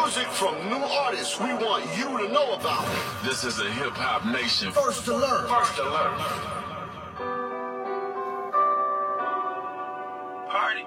music from new artists we want you to know about. This is a hip-hop nation. First to learn. First to learn. Party.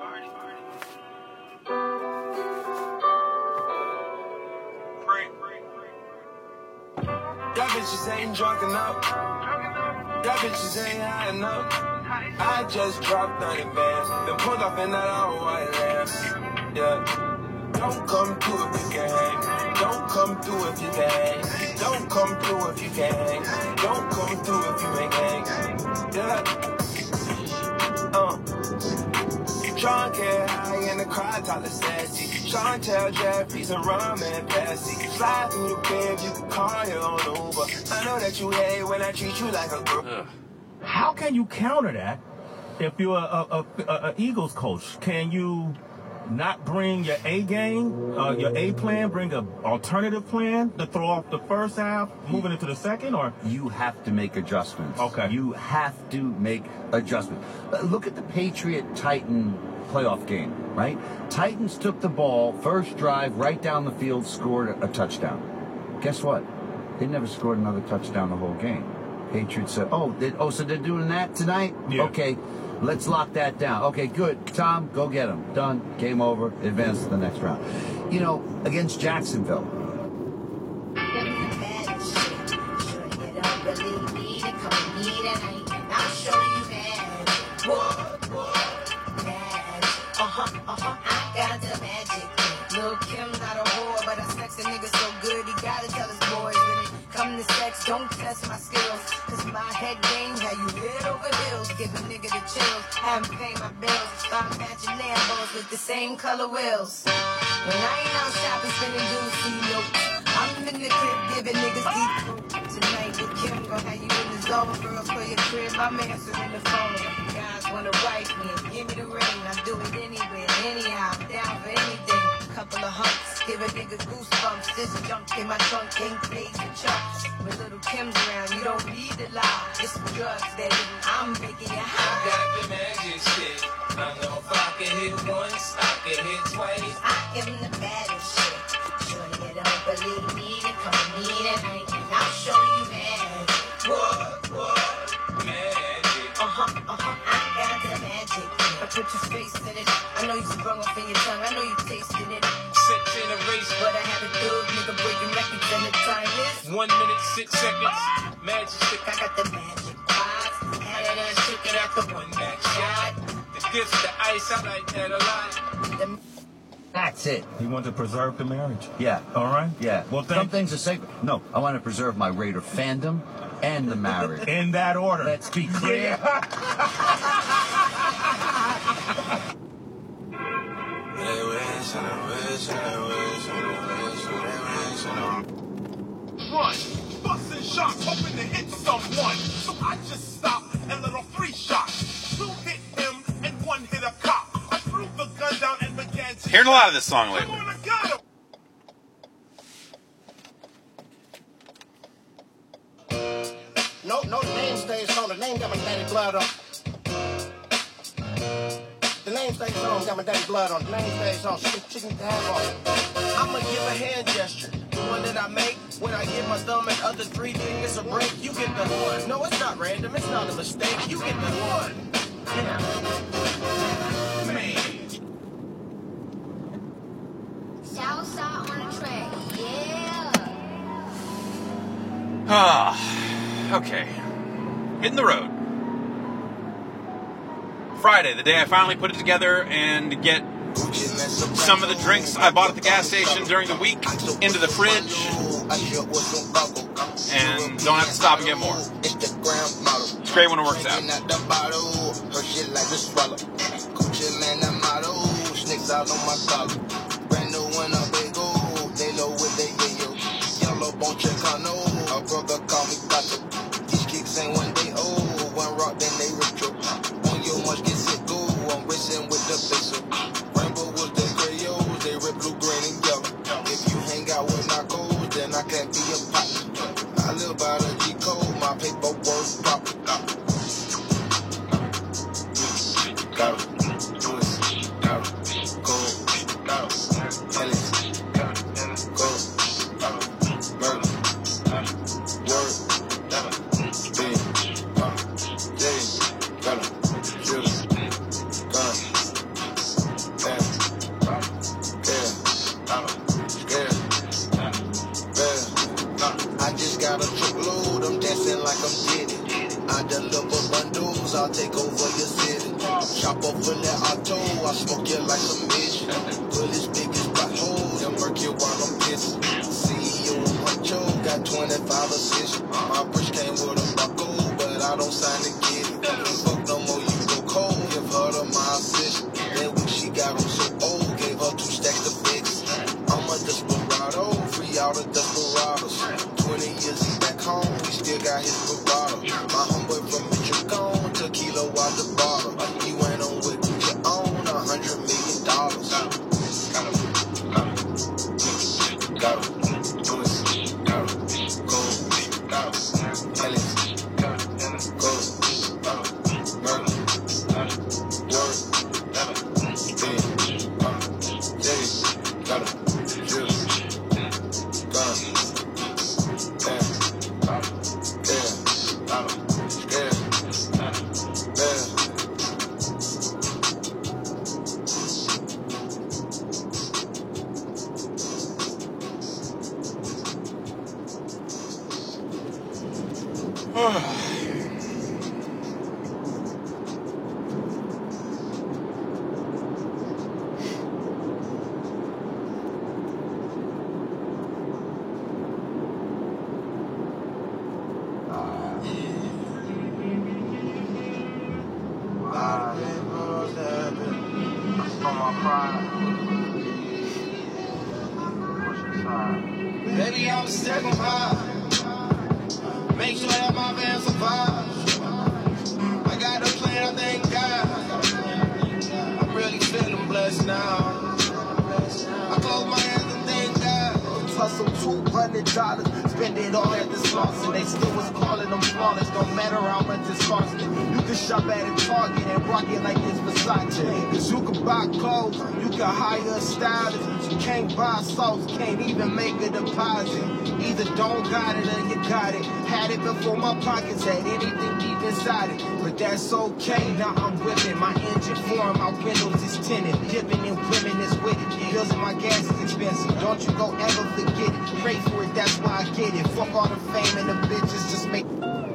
Y'all bitches ain't drunk enough. Y'all bitches ain't high enough. I just dropped 30 bands, then pulled off in that all white lamb. Yeah. Don't come through if you can hang. Don't come through if you can hang. Don't come through if you can hang. Don't come through if you ain't hang. Yeah. Sean Care high in the crowd, Tyler sassy. Sean tell Jeffries and Rum and Pepsi. Slide through the crib, you can call your own Uber. I know that you hate when I treat you like a girl. How can you counter that if you're a Eagles coach? Can you not bring your A game, your A plan, bring an alternative plan to throw off the first half, moving into the second, or? You have to make adjustments. Okay. You have to make adjustments. Look at the Patriot-Titan playoff game, right? Titans took the ball, first drive, right down the field, scored a touchdown. Guess what? They never scored another touchdown the whole game. Patriots said, so they're doing that tonight? Yeah. Okay, let's lock that down. Okay, good. Tom, go get them. Done. Game over. Advance to the next round. You know, against Jacksonville. I got the magic. Lil' Kim not a whore, but I sex a nigga so good he gotta tell his boys when it come to sex, don't test my skills. Cause my head game had you head over heels. Give a nigga the chills, haven't paid my bills. Start matching Lambos with the same color wheels. When I ain't out shopping, spending dudes see notes. I'm in the crib giving niggas deep. Tonight with Kim gon' have you in the zone. Girls for your crib, I'm answering the phone. Guys wanna wife me and give me the ring. I do it anywhere, anyhow, I'm down for anything. Couple of humps, give a nigga goosebumps. This junk in my trunk ain't paid for chumps. When little Kim's around, you don't need to lie. It's some drugs, baby, I'm making you high. I got the magic shit. I know if I can hit once, I can hit twice. I am the baddest shit. Sure you don't believe me, then come with me tonight and I'll show you magic. What? Magic. I got the magic. I put your face in it. I know you sprung off in your tongue. I know you tasted it. Six in a race, But I have a dude, nigga, breaking records and the time is 1 minute, 6 seconds. Magic stick. I got the magic vibes. Had it and shook it after one back shot. The gifts, the ice, I like that a lot. That's it. You want to preserve the marriage? Yeah. All right? Yeah. Well, some things are sacred. No, I want to preserve my Raider fandom and the marriage. In that order. Let's be clear. Run, busting shots, hoping to hit someone. So I just stopped and let off 3 shots. 2 hit him and 1 hit a cop. I threw the gun down and began to. Hearing a lot of this song lately. Come on, I got him. No, the name stays on. The name got my daddy blood on. The name stays on, got my daddy blood on. The name stays on. Chicken to have on. I'ma give a hand gesture, the one that I make when I give my thumb and other 3 fingers a break. You get the one. No, it's not random. It's not a mistake. You get the one. Yeah. Man. Southside on the track, yeah. Okay. Hitting the road. Friday, the day I finally put it together and get some of the drinks I bought at the gas station during the week into the fridge and don't have to stop and get more. It's great when it works out. I can't be a partner. I live by the G code, my paperwork proper. like I'm Diddy. I deliver bundles, I'll take over your city. Chop up full of auto, I smoke you like a mission. Bullets big as potholes, I'm murky while I'm pissing. CEO of Puncho, got 25 assists. My bridge came with a buckle, but I don't sign to get it. Fuck no more, you go cold, give her to my assist. That week she got him so old, gave her 2 stacks of fix. I'm a desperado, free out of desperados. 20 years he back home, he still got his bravado. My homeboy from Michigan, tequila out the bottle. He went on with your own, $100 million. Got him. Baby, I'm second high. Make sure that my van survives. I got a plan, thank God. I'm really feeling blessed now. I close my hands and thank God. Hustle $200, spend it all at the sauce, and they still was calling them flawless. Don't matter how much it's costing. You can shop at a Target and rock it like it's Versace. Cause you can buy clothes, you can hire a stylist. You can't buy sauce, can't even make a deposit. Either don't got it or you got it. Had it before my pockets had anything deep inside it. But that's okay, now I'm whipping. My engine foreign, my windows is tinted. Dipping in women is with it. Bills and my gas is expensive. Don't you go ever forget it. Pray for it, that's why I get it. Fuck all the fame and the bitches, just make...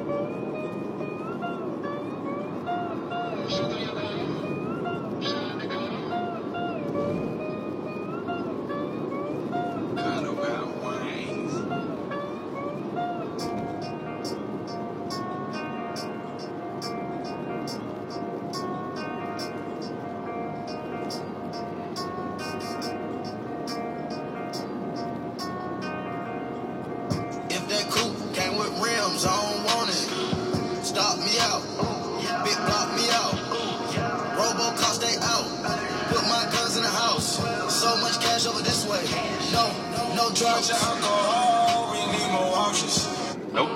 Drugs and alcohol, we need more options. Nope.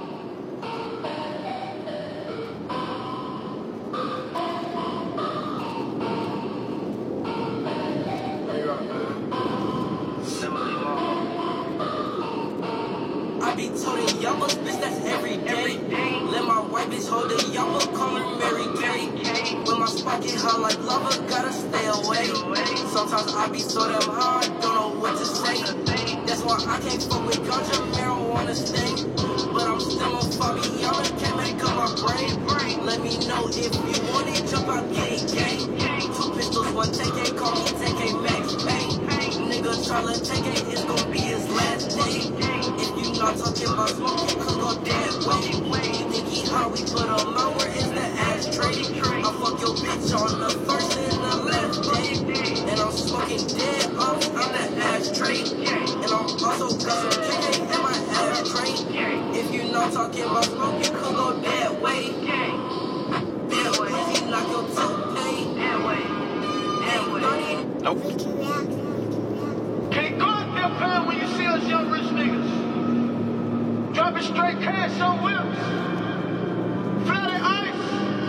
I be toting y'all bitch, that's every day. Let my white bitch hold it, y'all call her Mary Kay. When my spot get hot like lava, gotta stay away. Sometimes I be so damn hard, don't know what to say. That's why I can't fuck with ganja, marijuana stain. But I'm still on Fabi, y'all can't make up my brain. Let me know if you want it, jump out, get it, gang. 2 pistols, 1 10K, call me 10K max pay. Nigga tryna 10K, it's gon' be his last day. If you not talking about smoke, you could go dead way. You think he hot, we put him out, where is the ashtray? I fuck your bitch on the first and the last day. And I'm smoking dead off, I'm the ashtray. And I'm also got some KK in my ashtray. If you not talking about smoke, you could go that way. That way, if you knock your toothpaste. That way. Nope. Can't go out there playing when you see us young rich niggas. Dropping straight cash on whips. Flooded ice.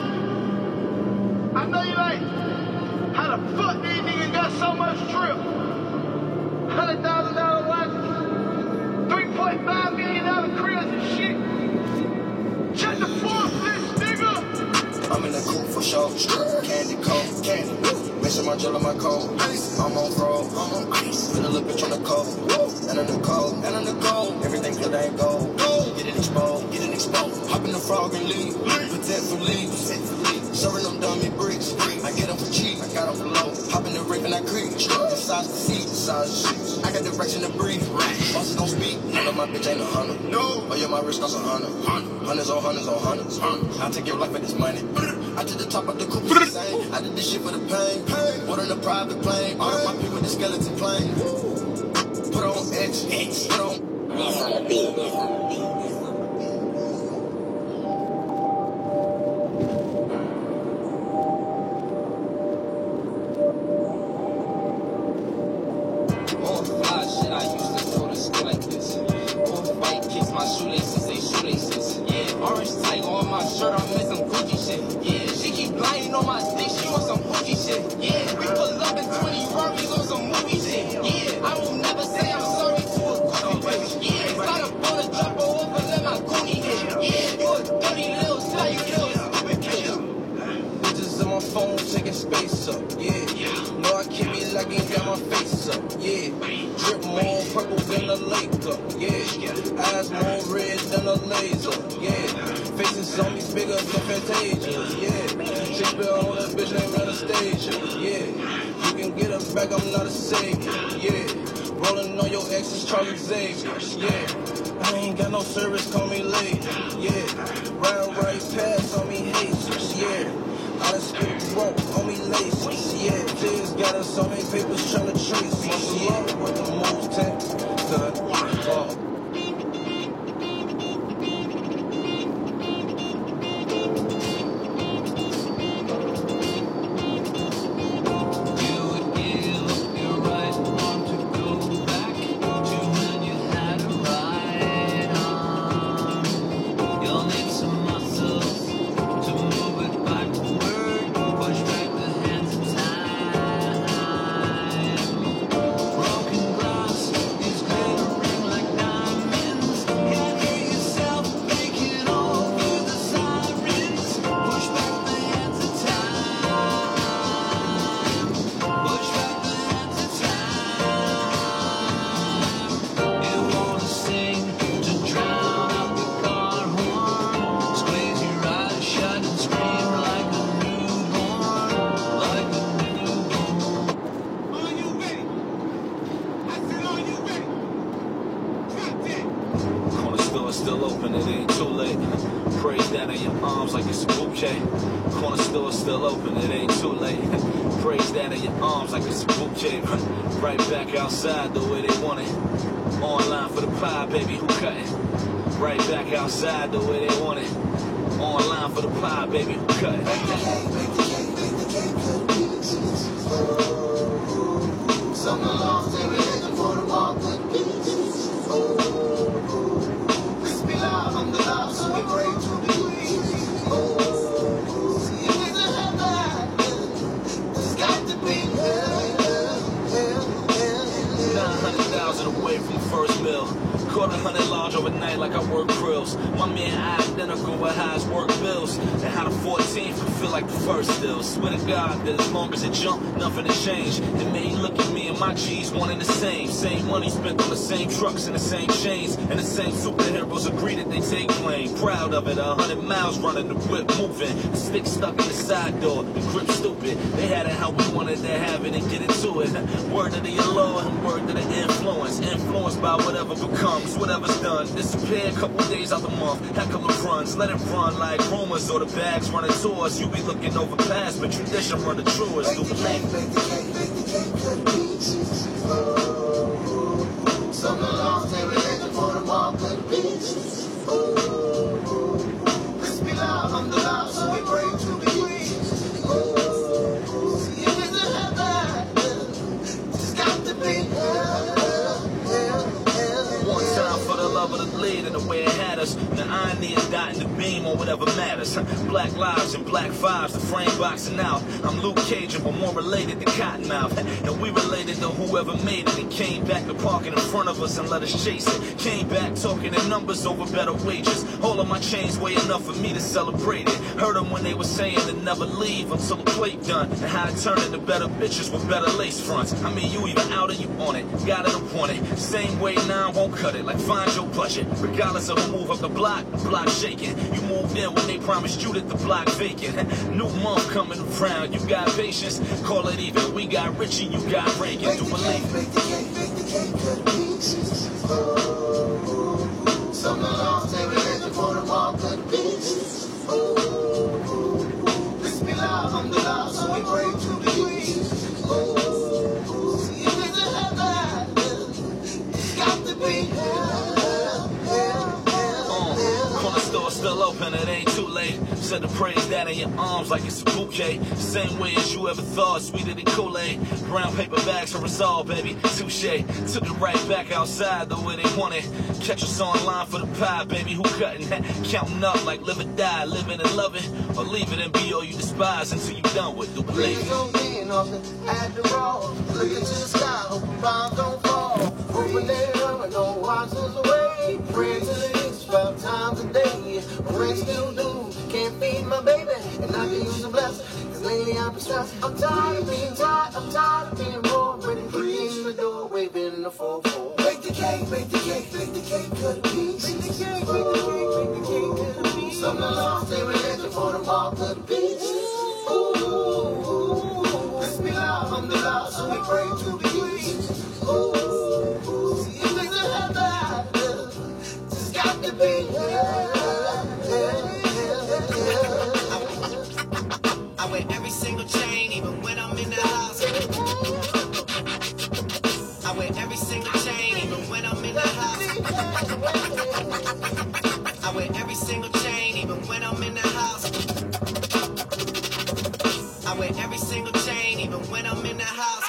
I know you like, how the fuck these niggas got so much drip? $100,000 watches. $3.5 million cribs and shit. Check the force, this nigga. I'm in the coupe for sure. Candy coat, candy. Mixing my gel and my cold. I'm on roll, I'm on ice. Put a little bitch on the cold. And on the cold, and on the gold. Everything good ain't gold. Get it exposed, getting exposed. Hop in the frog and leave, protect from leaves. Serving them dummy bricks, I get them for cheap, I got them for low. Hop in the rip and I creep, inside the seat, inside the sheets. I got direction to breathe, bosses don't speak, none of my bitch ain't a hunter. No, oh yeah, my wrist costs 100. Hundreds on hundreds on hundreds. I'll take your life for this money. I took the top of the coupe, it's insane. I did this shit for the pain. Put on a private plane, all of my people with the skeleton plane. Put on X, put on. Service, call me late, yeah. Round right pass on me haters, yeah. I done spit broke on me laces, yeah. J's got us so many papers tryna trace us, yeah. With the moves tank, done, outside the way they want it. Online for the pie, baby, who cutting? Right back outside the way they want it. Online for the pie, baby, who cutting? Some lost their religion for the walk with peace. Crispy love, I'm the love, so we pray to be pleased. See, it isn't heaven. It's got to be hell. 900,000 away from the first mill. Caught 100 large overnight like I work grills. My man identical with how his work bills. And how the 14th could feel like the first still. Swear to God that as long as it jump, nothing to change. It made look at me and my G's one and the same. Same money spent on the same trucks and the same chains. And the same superheroes agree that they take blame. Proud of it, 100 miles running, the whip moving. The stick stuck in the side door, the grip stupid. They had it how we wanted to have it and get into it. Word to the allure and word to the influence. Influenced by whatever becomes. Whatever's done, disappear a couple days out the month. Heck of the runs, let it run like rumors or the bags running tours. You be looking over past, but tradition run the truest. Some lost their religion for the walk with peace. Crispy love, I'm the love, so we pray to be pleased. See, it isn't heaven, it's got to be hell. One time for the love of the lead and the way it had us. The irony is dotting the beam on whatever matters. Black lives and black fives, the frame boxing out. I'm Luke Cajun, but more related to Cottonmouth. And we related to whoever made it and came back to parking in front of us and let us chase it. Came back talking in numbers over better wages. All of my chains weigh enough for me to celebrate it. Heard them when they were saying to never leave until the plate done. And how it turned into better bitches with better lace fronts. I mean, you either out or you on it. Got it or want it. Same way now, won't cut it. Like find your budget. Regardless of who move up the block shaking. You moved in when they promised you that the block vacant. New month coming around, you got patience. Call it even, we got Richie, you got Reagan. Do believe Make the cake, cut the pieces. Oh, some alarms they religion for the mall, cut the pieces. Oh, Bismillah, alhamdulillah, so we pray to the Jesus. Oh, see if it's a heaven, it's got to be hell. Corner store still open, it ain't too late. Set the praise down in your arms like it's a bouquet. Same way as you ever thought, sweeter than Kool-Aid. Brown paper bags for us all, baby. Touche. Took it right back outside the way they want it. Catch us online for the pie, baby. Who cutting that? Counting up like live or die, living and loving. Or leave it and be all you despise until you done with the believe it. Look into the sky, hope the bombs don't fall. Open their door and no watches away. Praying to the east 5 times a day. My rent still due, can't feed my baby, and I can use a blessing. Cause lately I've been stressed. I'm tired of being tired, I'm tired of being more. Ready to in the door, waving the 4-4. Make the cake, cut a piece. Make the cake, cut a piece. Some alarms they religion for the mall, cut a piece. Ooh, Bismillah, alhamdulillah, so we pray to the Jesus. Ooh, see if there's a heaven, just got to be hell. I wear every single chain, even when I'm in the house. I wear every single chain, even when I'm in the house. I wear every single chain, even when I'm in the house. I wear every single chain, even when I'm in the house.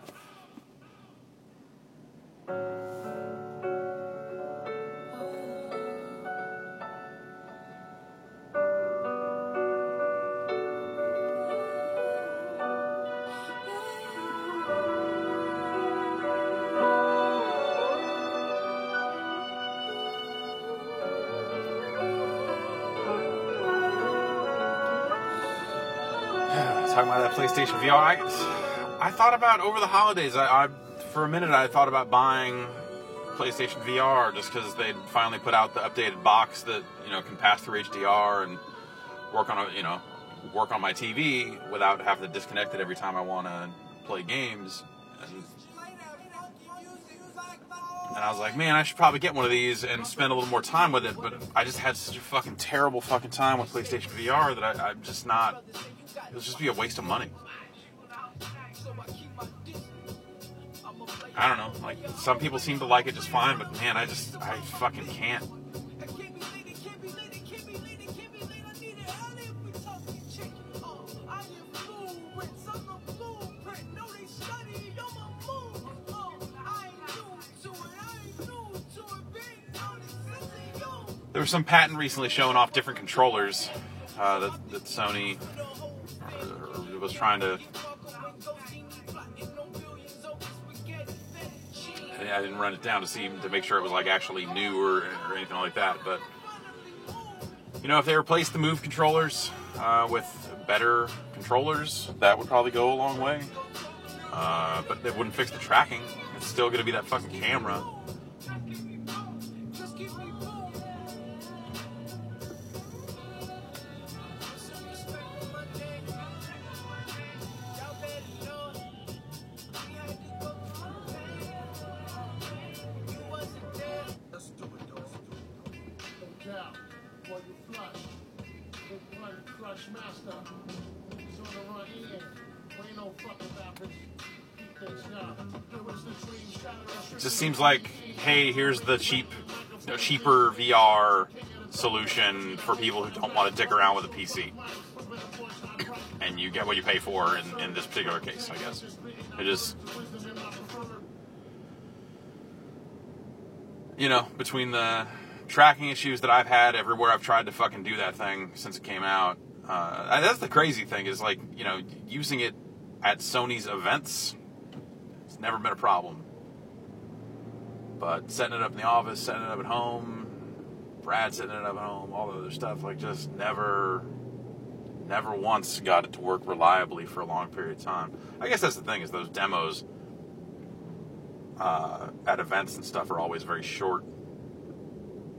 Talking about that PlayStation VR, I thought about over the holidays. I for a minute I thought about buying PlayStation VR just because they'd finally put out the updated box that can pass through HDR and work on my TV without having to disconnect it every time I want to play games. And I was like, man, I should probably get one of these and spend a little more time with it. But I just had such a fucking terrible fucking time with PlayStation VR that I'm just not. It'll just be a waste of money. I don't know. Like, some people seem to like it just fine, but man, I fucking can't. There was some patent recently showing off different controllers that Sony was trying to. I didn't run it down to make sure it was like actually new or anything like that. But if they replaced the Move controllers with better controllers, that would probably go a long way. But it wouldn't fix the tracking. It's still going to be that fucking camera. It just seems like, hey, here's the cheaper VR solution for people who don't want to dick around with a PC. And you get what you pay for in this particular case, I guess. It just, between the tracking issues that I've had everywhere I've tried to fucking do that thing since it came out. That's the crazy thing is, like, using it at Sony's events, it's never been a problem. But setting it up in the office, setting it up at home, Brad setting it up at home, all the other stuff, like, just never once got it to work reliably for a long period of time. I guess that's the thing, is those demos at events and stuff are always very short.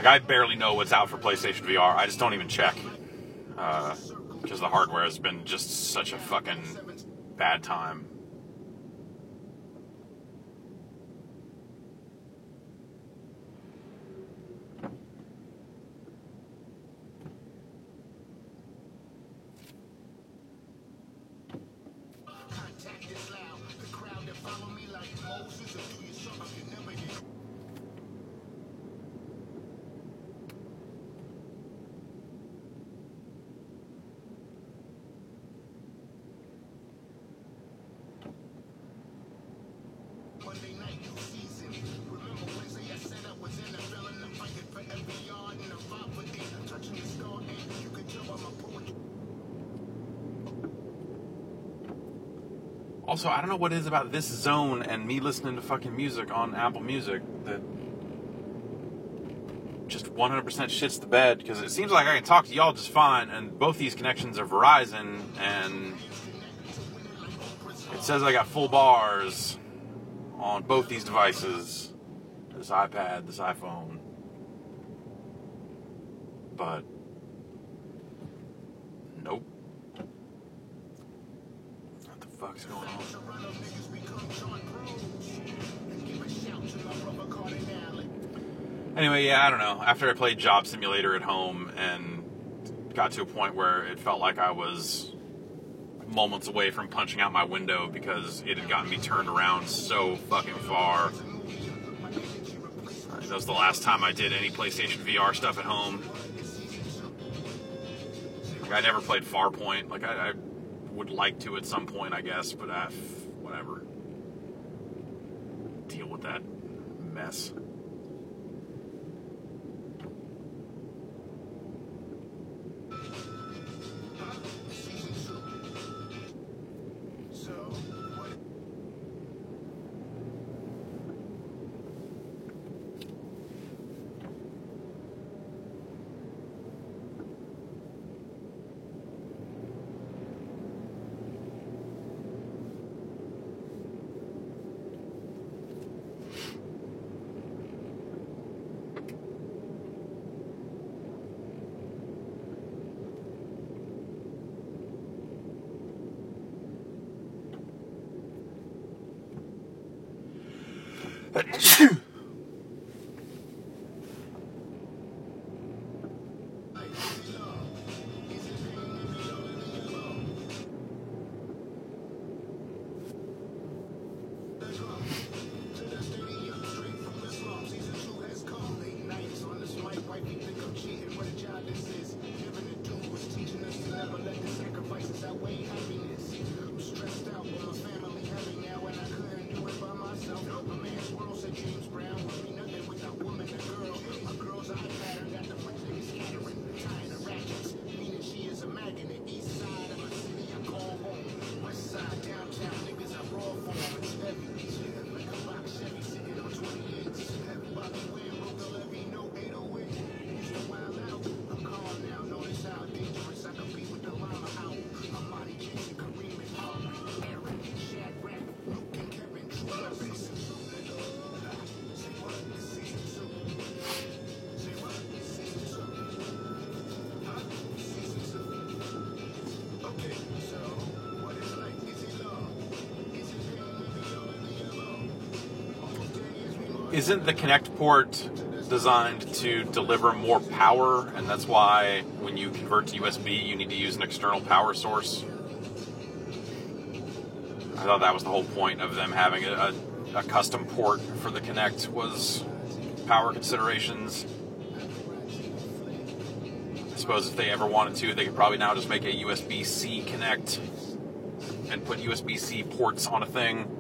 Like, I barely know what's out for PlayStation VR. I just don't even check. Because the hardware has been just such a fucking bad time. Also, I don't know what it is about this zone and me listening to fucking music on Apple Music that just 100% shits the bed, because it seems like I can talk to y'all just fine, and both these connections are Verizon, and it says I got full bars on both these devices, this iPad, this iPhone, but nope. What the fuck's going on? Anyway, yeah, I don't know. After I played Job Simulator at home and got to a point where it felt like I was moments away from punching out my window because it had gotten me turned around so fucking far. That was the last time I did any PlayStation VR stuff at home. Like, I never played Farpoint. Like, I would like to at some point, I guess, but whatever. Deal with that mess. Isn't the Kinect port designed to deliver more power, and that's why when you convert to USB you need to use an external power source? I thought that was the whole point of them having a custom port for the Kinect, was power considerations. I suppose if they ever wanted to, they could probably now just make a USB-C Kinect and put USB-C ports on a thing.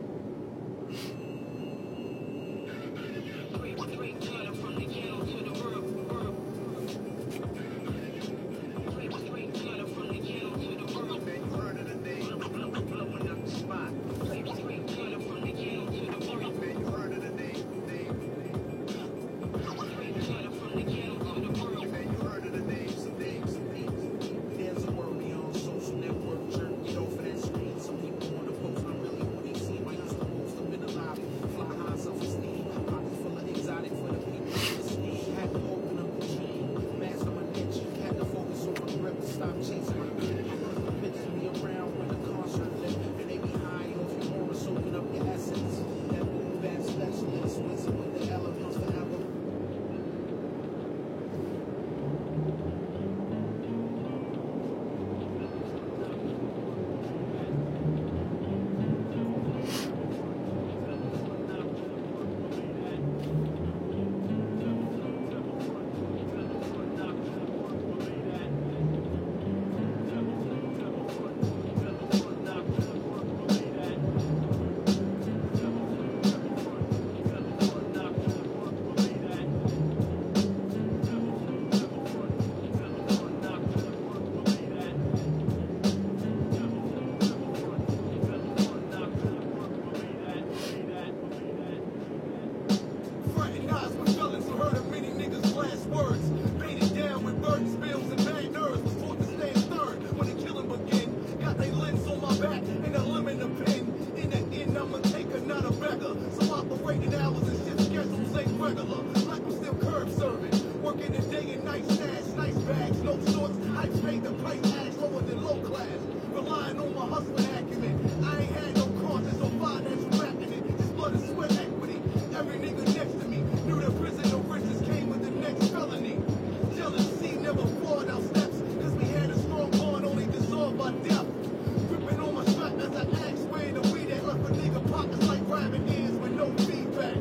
15 hours and shit schedules ain't regular. Like I'm still curb serving. Working the day and night stash, nice bags, no shorts. I paid the price tags lower than low class. Relying on my hustling acumen. I ain't had no conscience or finance tracking it. It's blood and sweat equity. Every nigga next to me knew that prison of riches came with the next felony. Jealousy never flawed our steps, cause we had a strong bond only dissolved by death. Gripping on my strap as I asked where the weed that left a nigga pockets like rabbit ears with no feedback.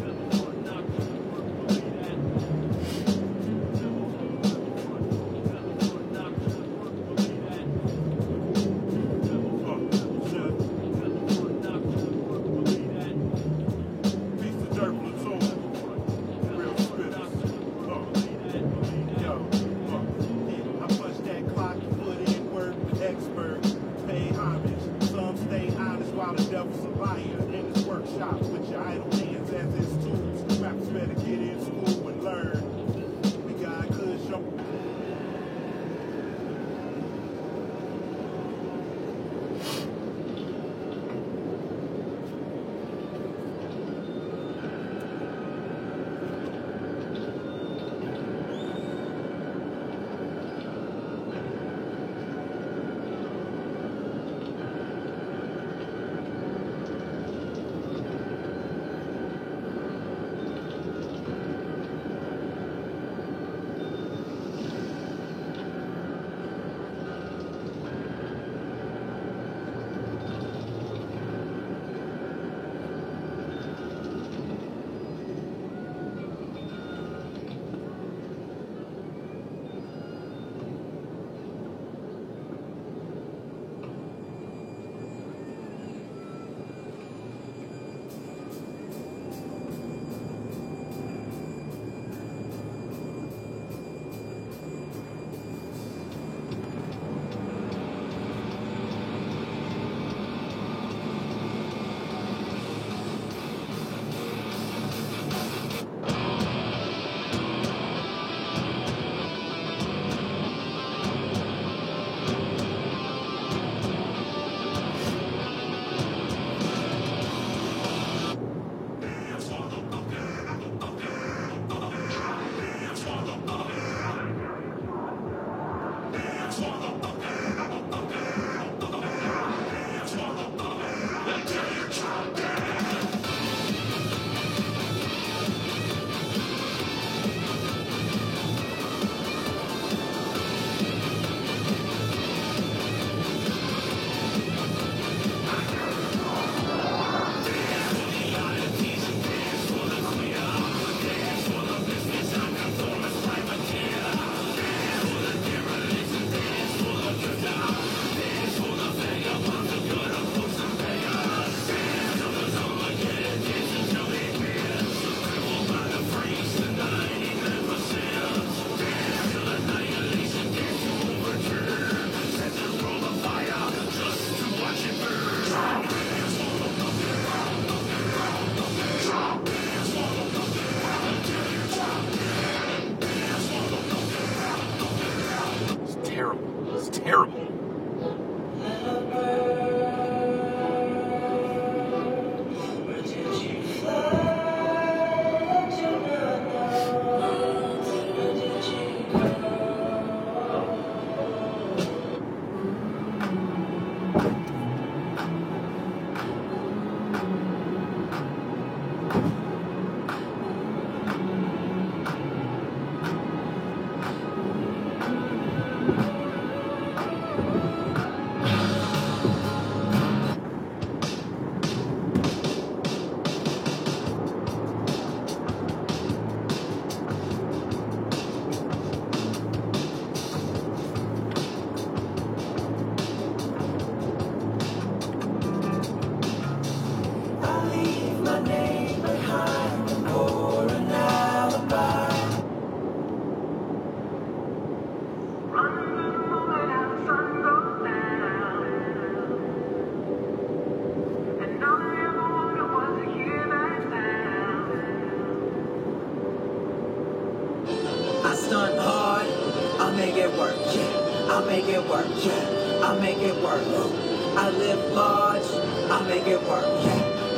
I make it work, yeah. I make it work. I live large, I make it work, yeah.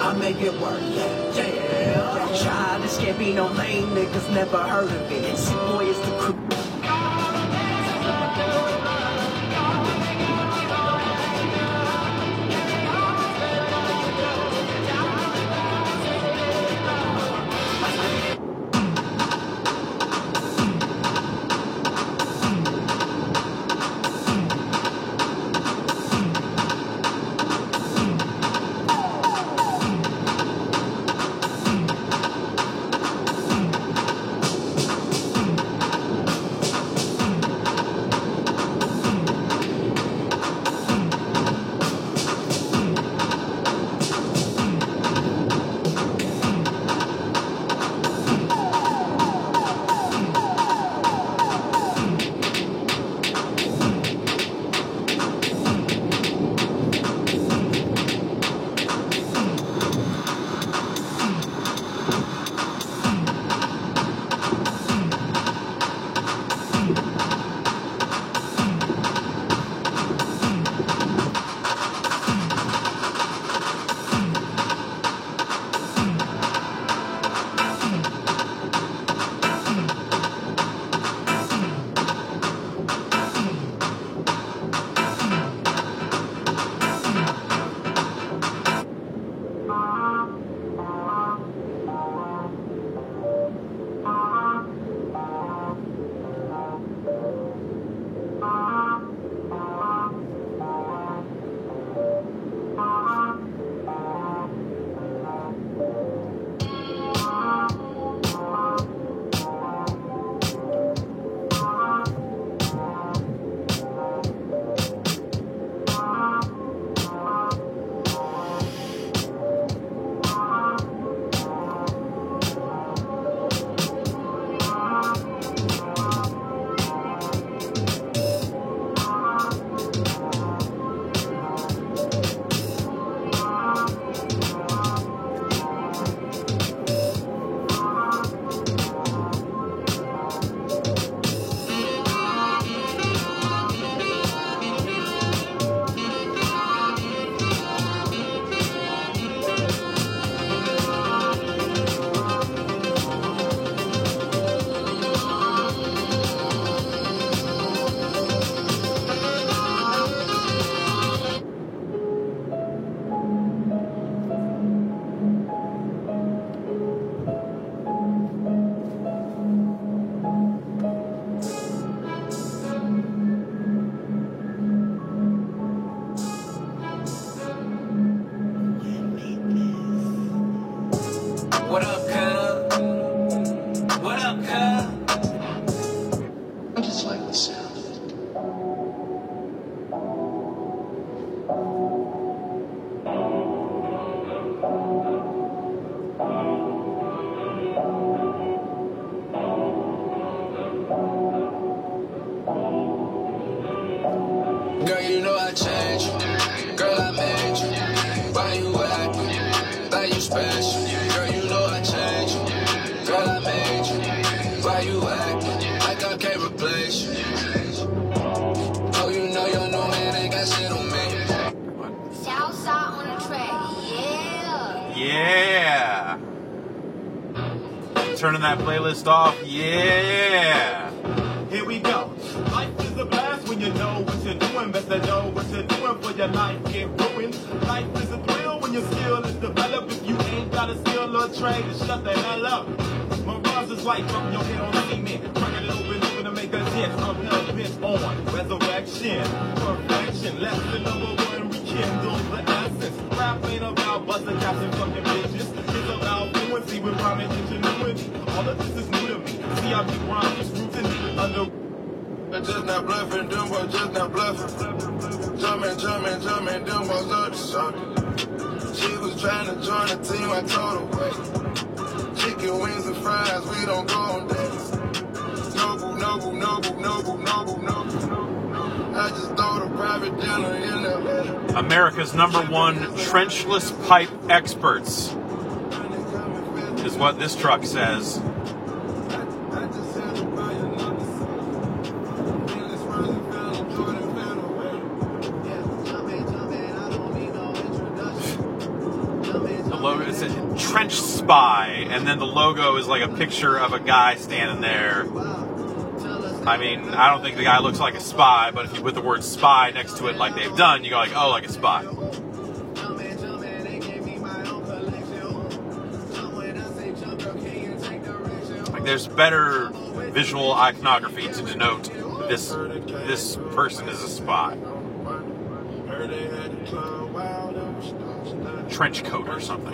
I make it work, yeah. Childish can't be no lame niggas, never heard of it. Sick boy is the crew. What up, cuz? What up, cuz? I just like the sound. Girl, you know I changed you. Girl, I made you. Why you acting like you special? Girl, you know I changed you. Girl, I made you. Why you acting like I can't replace you? Oh, you know your new man ain't got shit on me. Southside on the track, yeah. Yeah. Turning that playlist off. Yeah. Here we go. Life is a blast when you know what you're doing. Best to know what you're doing for your life get ruined. Life is a thrill when your skill is developed. If you ain't got a skill or trade, then shut the hell up. Mirage is like dropping your head on cement. Turning it over to make a dent. From hell on resurrection. Perfection. Lesson number one, rekindle the essence. Rap ain't about busting caps and fucking bitches. It's about fluency with rhyme and ingenuity. All of this is new to me. See, I be rhyme just rooting under. Just not bluffing, them boys just not bluffing. Jumping, them boys up to something. She was trying to join the team, I told her wait. Chicken wings and fries, we don't go on dates. Noble. I just throw the private dinner in there. America's #1 trenchless pipe experts is what this truck says. trench spy, and then the logo is like a picture of a guy standing there. I mean, I don't think the guy looks like a spy, but if you put the word spy next to it like they've done, you go like, oh, like a spy. Like there's better visual iconography to denote this person is a spy. Trench coat or something.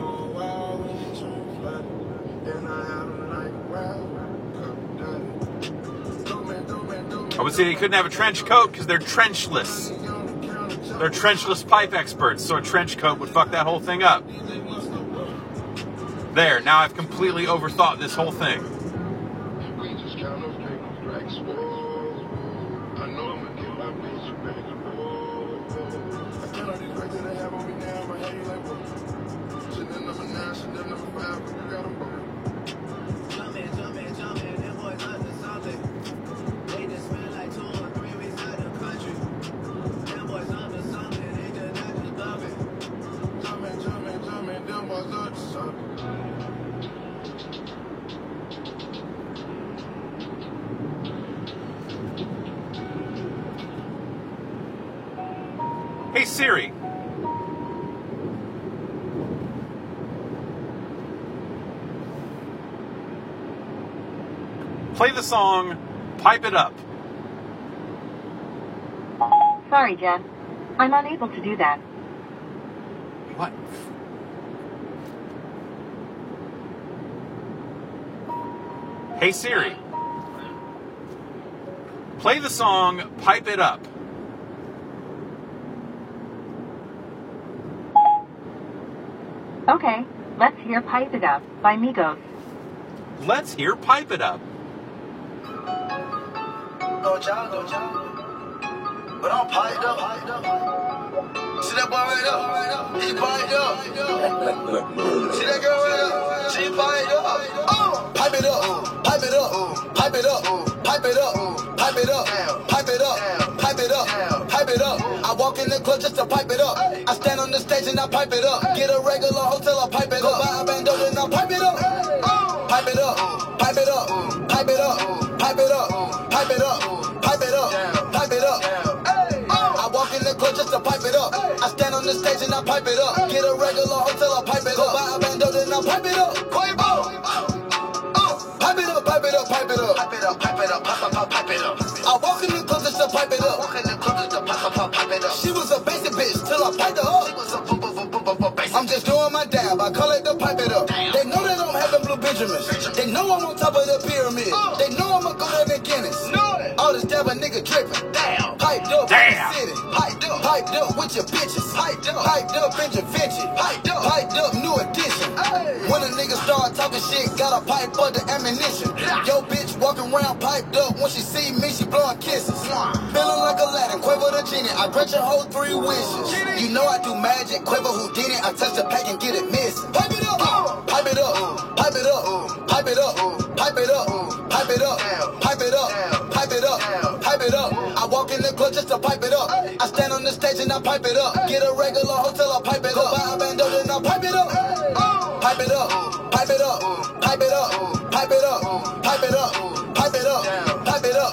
I would say they couldn't have a trench coat because they're trenchless. They're trenchless pipe experts, so a trench coat would fuck that whole thing up. There, now I've completely overthought this whole thing. Hey Siri. Play the song Pipe It Up. Sorry, Jen. I'm unable to do that. What? Hey Siri. Play the song Pipe It Up. Okay, let's hear Pipe It Up by Migos. Let's hear Pipe It Up. Go job. But I'm piped up. See that boy right up? He piped up. See that girl right up? She piped up. Pipe it up. Pipe it up. Pipe it up. Pipe it up. Pipe it up. Pipe it up. Pipe it up. Pipe it up. I walk in the club just to pipe it up. I stand on the stage and I pipe it up. Get a regular hotel, I pipe it up. Go buy a bando and I pipe it up. Pipe it up. Pipe it up. Pipe it up. Pipe it up. Pipe it up. Pipe it up. Pipe it up. I walk in the club just to pipe it up. I stand on the stage and I pipe it up. Get a regular hotel, I pipe it up. Go buy a bando and I pipe it up. Pipe it up. Pipe it up. Pipe it up. Pipe it up. Pipe it up. Pipe it up. Pipe it up. I walk in the club just to pipe it up. Walk in the club just to pipe it up. She was a basic bitch till I piped her up. She was a I'm just doing my dab. I call it the pipe it up. They know that I'm having blue Benjamins. They know I'm on top of the pyramid. They know I'm a go to the Guinness. All this dab a nigga dripping. Piped up in the city. Piped up with your bitches. Piped up intervention. Piped up new addition. When a nigga start talking shit, got a pipe for the ammunition. Yo bitch walking around piped up. When she see me, she blowing kisses. Feeling like Aladdin, Quavo the genie. I grant your whole 3 wishes. You know I do magic, Quavo Houdini. I touch the pack and get it missing. Pipe it up, pipe it up, pipe it up, pipe it up, pipe it up, pipe it up, pipe it up, pipe it up, pipe it up. I walk in the club just to pipe it up. I stand on the stage and I pipe it up. Get a regular hotel, I pipe it up. Buy a bando and I pipe it up. Pipe it up, pipe it up, pipe it up, pipe it up, pipe it up, pipe it up, pipe it up.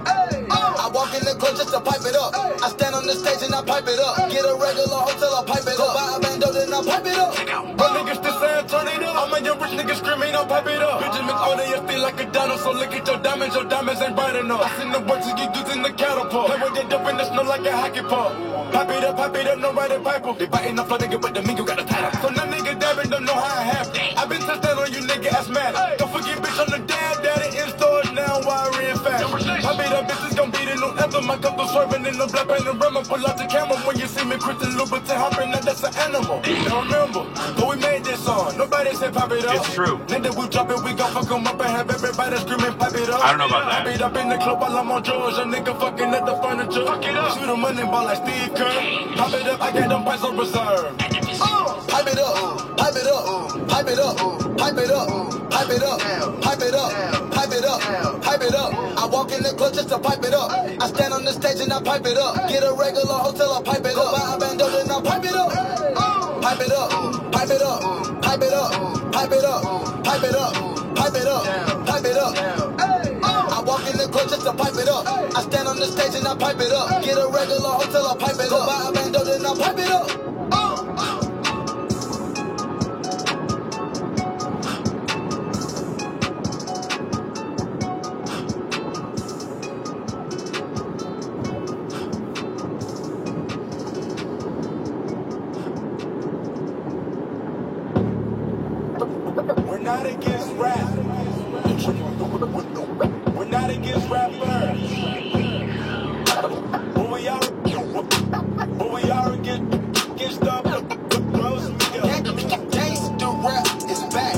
I walk in the club just to pipe it up. I stand on the stage and I pipe it up. Get a regular hotel, I pipe it up. Buy a bando and I pipe it up. My niggas still saying turn it up. All my young rich niggas screaming, I'll pipe it up. Benjamin Oda, feel like a dino, so look at your diamonds ain't bright enough. I seen the works you get using the catapult. Play with your dope in the snow like a hockey puck. Pipe it up, no riding pipe up. They biting the floor, nigga, but the mingo got a title. So now nigga dabbing don't know how it happened. I been touchdown on you nigga asthmatic. Don't forget bitch on the dab daddy in stores now wiring fast. Pipe it up, bitch, it's gon' be the new anthem. I come through swerving in the black panorama. Pull out the camera when you see me, Kristen Louboutin hopping, now that's an animal. Don't remember, but we made this song. Nobody said pop it up. It's true. Nigga, we drop it, we gon' fuck 'em up and have everybody screaming pipe it up. I don't know about that. Pipe it up in the club while I'm on George. A nigga fucking at the furniture. Fuck it up. Shoot a money ball like Steve Kerr. Pop it up, I got them pipes on reserve. Pipe it up, pipe it up, pipe it up, pipe it up, pipe it up, pipe it up, pipe it up, pipe it up. I walk in the club just to pipe it up. I stand on the stage and I pipe it up. Get a regular hotel, I pipe it up. Buy a bando and I pipe it up. Pipe it up, pipe it up, pipe pipe it up, pipe it up, pipe it up, pipe it up, pipe it up. I walk in the club just to pipe it up. I stand on the stage and I pipe it up. Get a regular hotel, I pipe it up. Go buy a bando, then I pipe it up. We're not against rap. We're not against rappers. But we are against the gross media. Gangsta rap is back.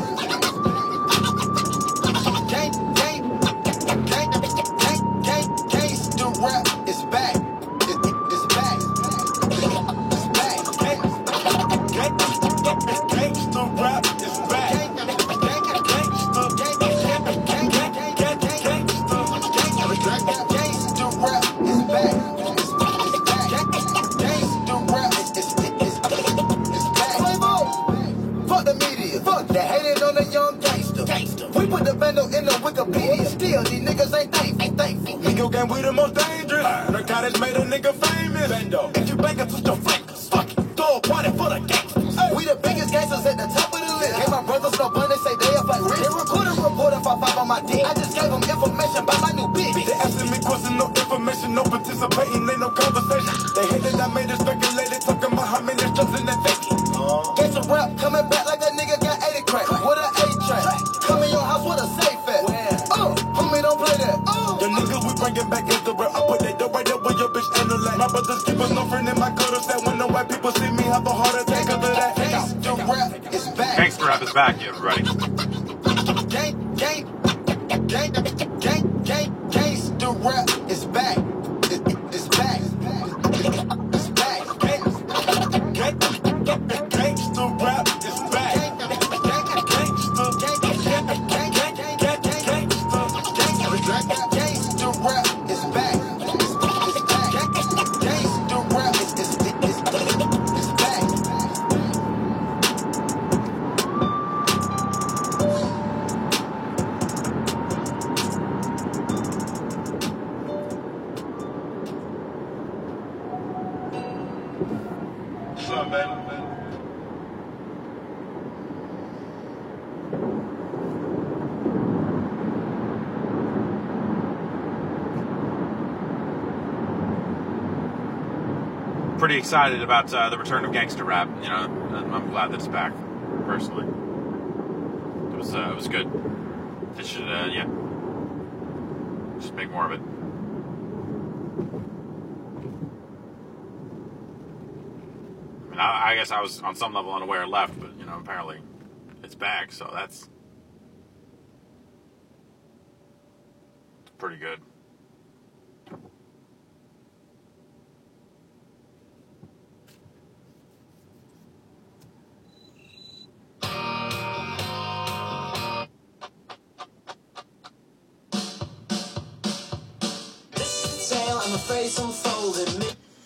Gangsta rap is back. It's back. It's back. Gangsta rap is back. We put the bando in the Wikipedia. Still, these niggas ain't thankful. Legal game, we the most dangerous. Narcotics made a nigga famous. Bando. If you bank us with your flankers, fuck it. Throw a party for the gangsters. We the biggest gangsters at the top of the list. Gave my brothers no bun, they say they up like rich. They recorded a report if I five on my dick. I just gave them information about my new bitch. They asking me questions, no information, no participating, ain't no conversation. They hate that I made it speculated, talking about how many strokes in that faking. Gangsta rap coming back like a nigga got 80 crack. With an 8-track. Come in your house with a safe at. Homie, don't play that. The niggas we bringing back is the rap. I put that dope right there with your bitch and the leg. My brothers keep us no friend in my gutter set. When the white people see me have a heart attack because of that. Gangsta rap is back. Gangsta rap is back, everybody. Gangsta rap is back. It's back. It's back. Gangsta rap is back. Gangsta rap is back. It's back. Gangsta rap is back. What's up, baby? Pretty excited about the return of gangster rap. You know, I'm glad that it's back. Personally, it was good. It should, yeah, just make more of it. I mean, I guess I was on some level unaware it left, but you know, apparently it's back, so that's pretty good. Sail on the face unfolded.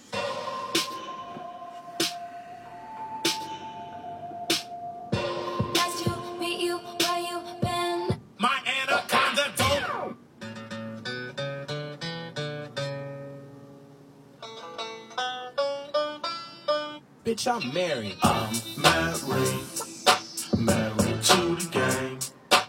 Nice to meet you, where you been? My anaconda don't. Bitch, I'm married. I'm married. Married to the game.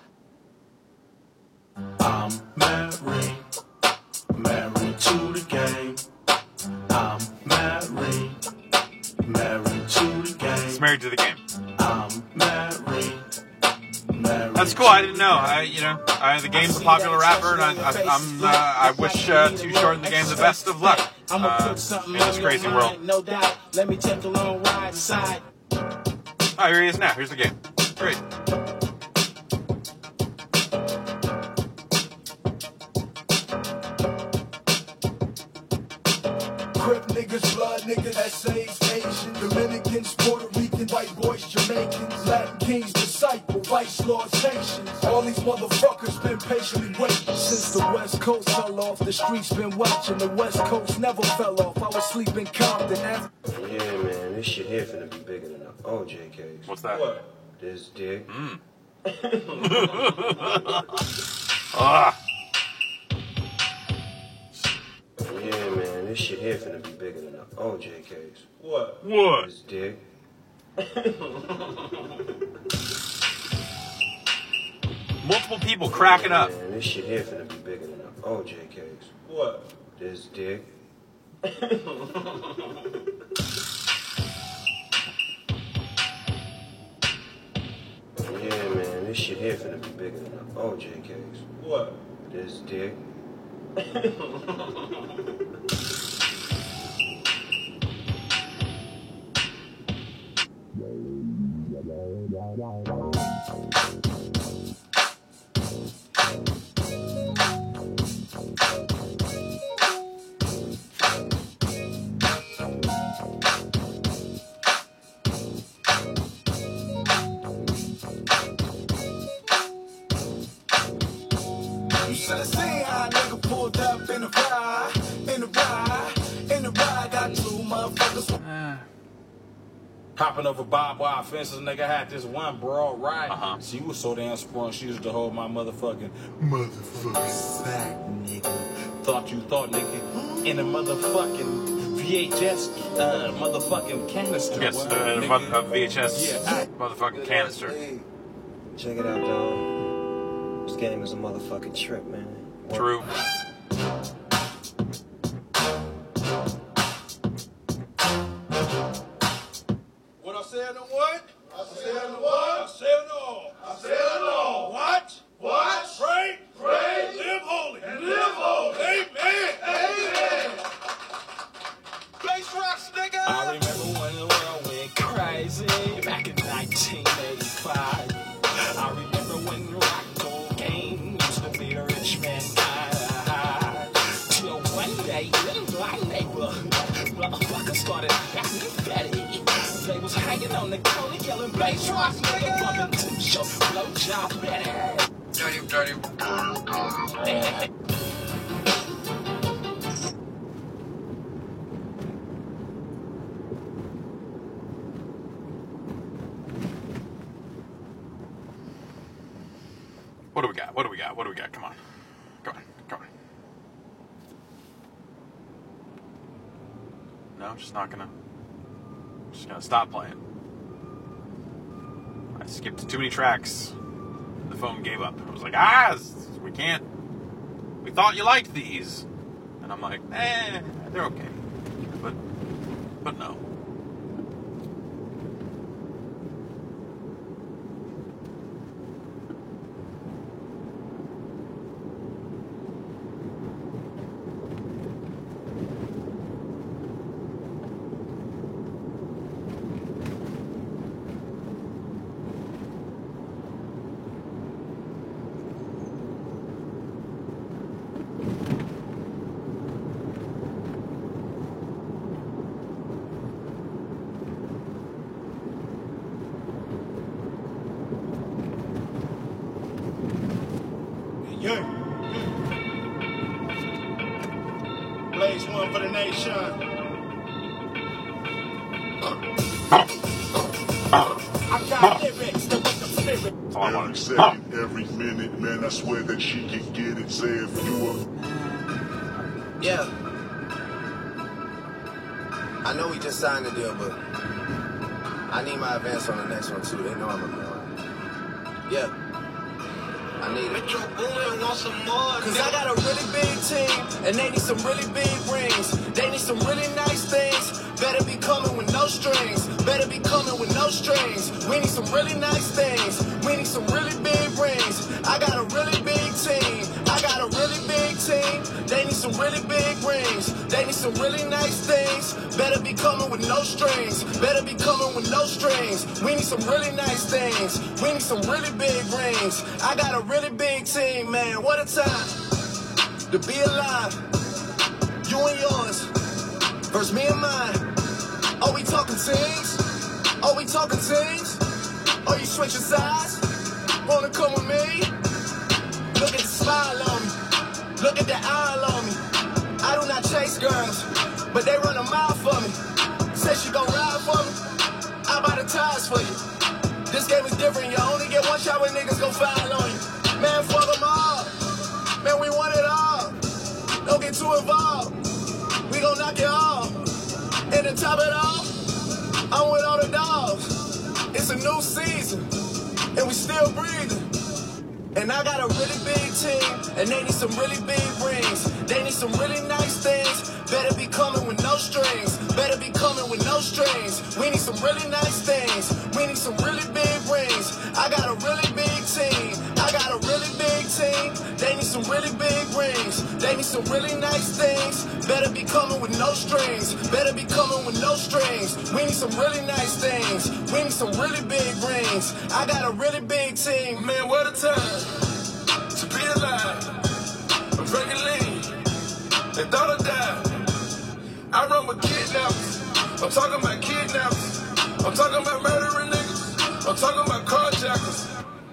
I'm married. Married to the game. I'm married. Married to the game. It's married to the game. I'm married. That's cool. I didn't know. The game's a popular rapper, and I wish Too Short and the game the best of luck in this crazy world. No doubt. Let me take a long ride inside. Oh, here he is now. Here's the game. Great. Crip niggas, blood niggas, essays, Asian, Dominicans, Puerto Rican, white boys, Jamaicans, Latin kings, disciple, vice lord sanctions. All these motherfuckers been patiently waiting. Since the West Coast fell off, the streets been watching. The West Coast never fell off. I was sleeping Compton. Yeah, man, this shit here finna be bigger than the OJ case. What's that? What? This dick. Ah. Yeah, man, this shit here finna be bigger than the OJ case. What? What? This dick. Multiple people cracking up. Man, this shit here finna be bigger than the OJ case. What? This dick. Yeah, man, this shit here finna be bigger than the OJ case. What? This dick. You should have seen how a nigga pulled up in the ride, got two motherfuckers. Hopping over barbed wire fences, nigga had this one broad right. She was so damn sprung, she used to hold my motherfucking sack, nigga. Thought, nigga, in a motherfucking VHS motherfucking canister. Yes, VHS motherfucking canister. Check it out, dog. This game is a motherfucking trip, man. True. What I said on what? I said on what? I said all. I said all. Watch, pray, live holy, and live holy. Amen. Amen. Bass rocks, nigga. I remember when the world went crazy back in 1985. I remember when rock cocaine used to be the rich man's high. Till one day, in my neighborhood, motherfuckers started acting fatty. They was hanging on the corner yelling bass rocks, nigga. Bumping to show blow job better. Dirty. What do we got? Come on. No, just gonna stop playing. I skipped too many tracks. The phone gave up. I was like, we can't. We thought you liked these. And I'm like, they're okay. But no. Yeah. Blaze one for the nation. I got lyrics to wake up spirit. Every second, every minute, man, I swear that she can get it. Say if you were. Yeah. I know we just signed the deal, but I need my advance on the next one too. They know I'm gonna be around. Yeah. I need it. Metro Boomin want some more. Cause I got a really big team, and they need some really big rings. They need some really nice things. Better be coming with no strings. Better be coming with no strings. We need some really nice things. We need some really big rings. I got a really big team. I got a really big team. They need some really big rings. They need some really nice things. Better be coming with no strings. Better be coming with no strings. We need some really nice things. We need some really big rings. I got a really big team, man. What a time to be alive. You and yours versus me and mine. Are we talking teams? Are we talking teams? Are you switching sides? Wanna come with me? Look at the smile on me. Look at the eye on me. I do not chase girls, but they run a mile for me. Say she gon' ride for me. I buy the tires for you. This game is different. You only get one shot when niggas go foul on you. Man, fuck them all. Man, we want it all. Don't get too involved. We gon' knock it off. And to top it off, I'm with all the dogs. It's a new season, and we still breathing. And I got a really big team, and they need some really big rings. They need some really nice things. Better be coming with no strings. Better be coming with no strings. We need some really nice things. We need some really big rings. I got a really big team. I got a really big team. They need some really big rings. They need some really nice things. Better be coming with no strings. Better be coming with no strings. We need some really nice things. We need some really big rings. I got a really big team. Man, what a time to be alive. I'm drinking lean. They thought I died. I run with kidnappers. I'm talking about kidnappers. I'm talking about murdering niggas. I'm talking about carjackers.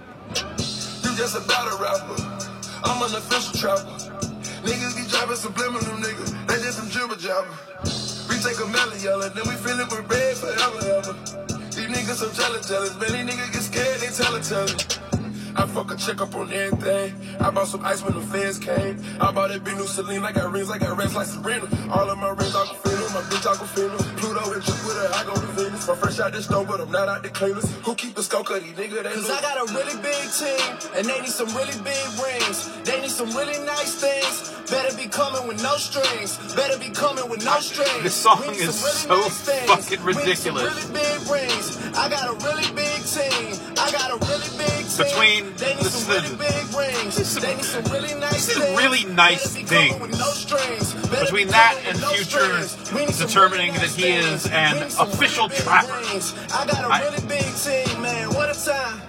You just a battle rapper. I'm an official trapper. Niggas be dropping subliminal niggas. They just some jibber jabber. We take a melon yellow, then we fill it with red forever. These niggas so jealous. Man, these niggas get scared, they tell it. I fuck a check up on everything. I bought some ice when the feds came. I bought that big new Celine. I got rings, I got rings like Serena. All of my rings, Aquafina. My bitch, Aquafina. Pluto and Jupiter, I go to Venus. I'm fresh out the stove, but I'm not out the cleaners. Who keep the skull cutty, nigga? They Cause I got a really big team, and they need some really big rings. They need some really nice things. Better be coming with no strings. Better be coming with no strings. This song is so fucking ridiculous. Really big rings. I got a really big team. I got a really big team. Between they need some really big rings. They need some really nice things. Really nice thing. Between that and Future determining that he is an official trapper. I got a really big team, man. What a time.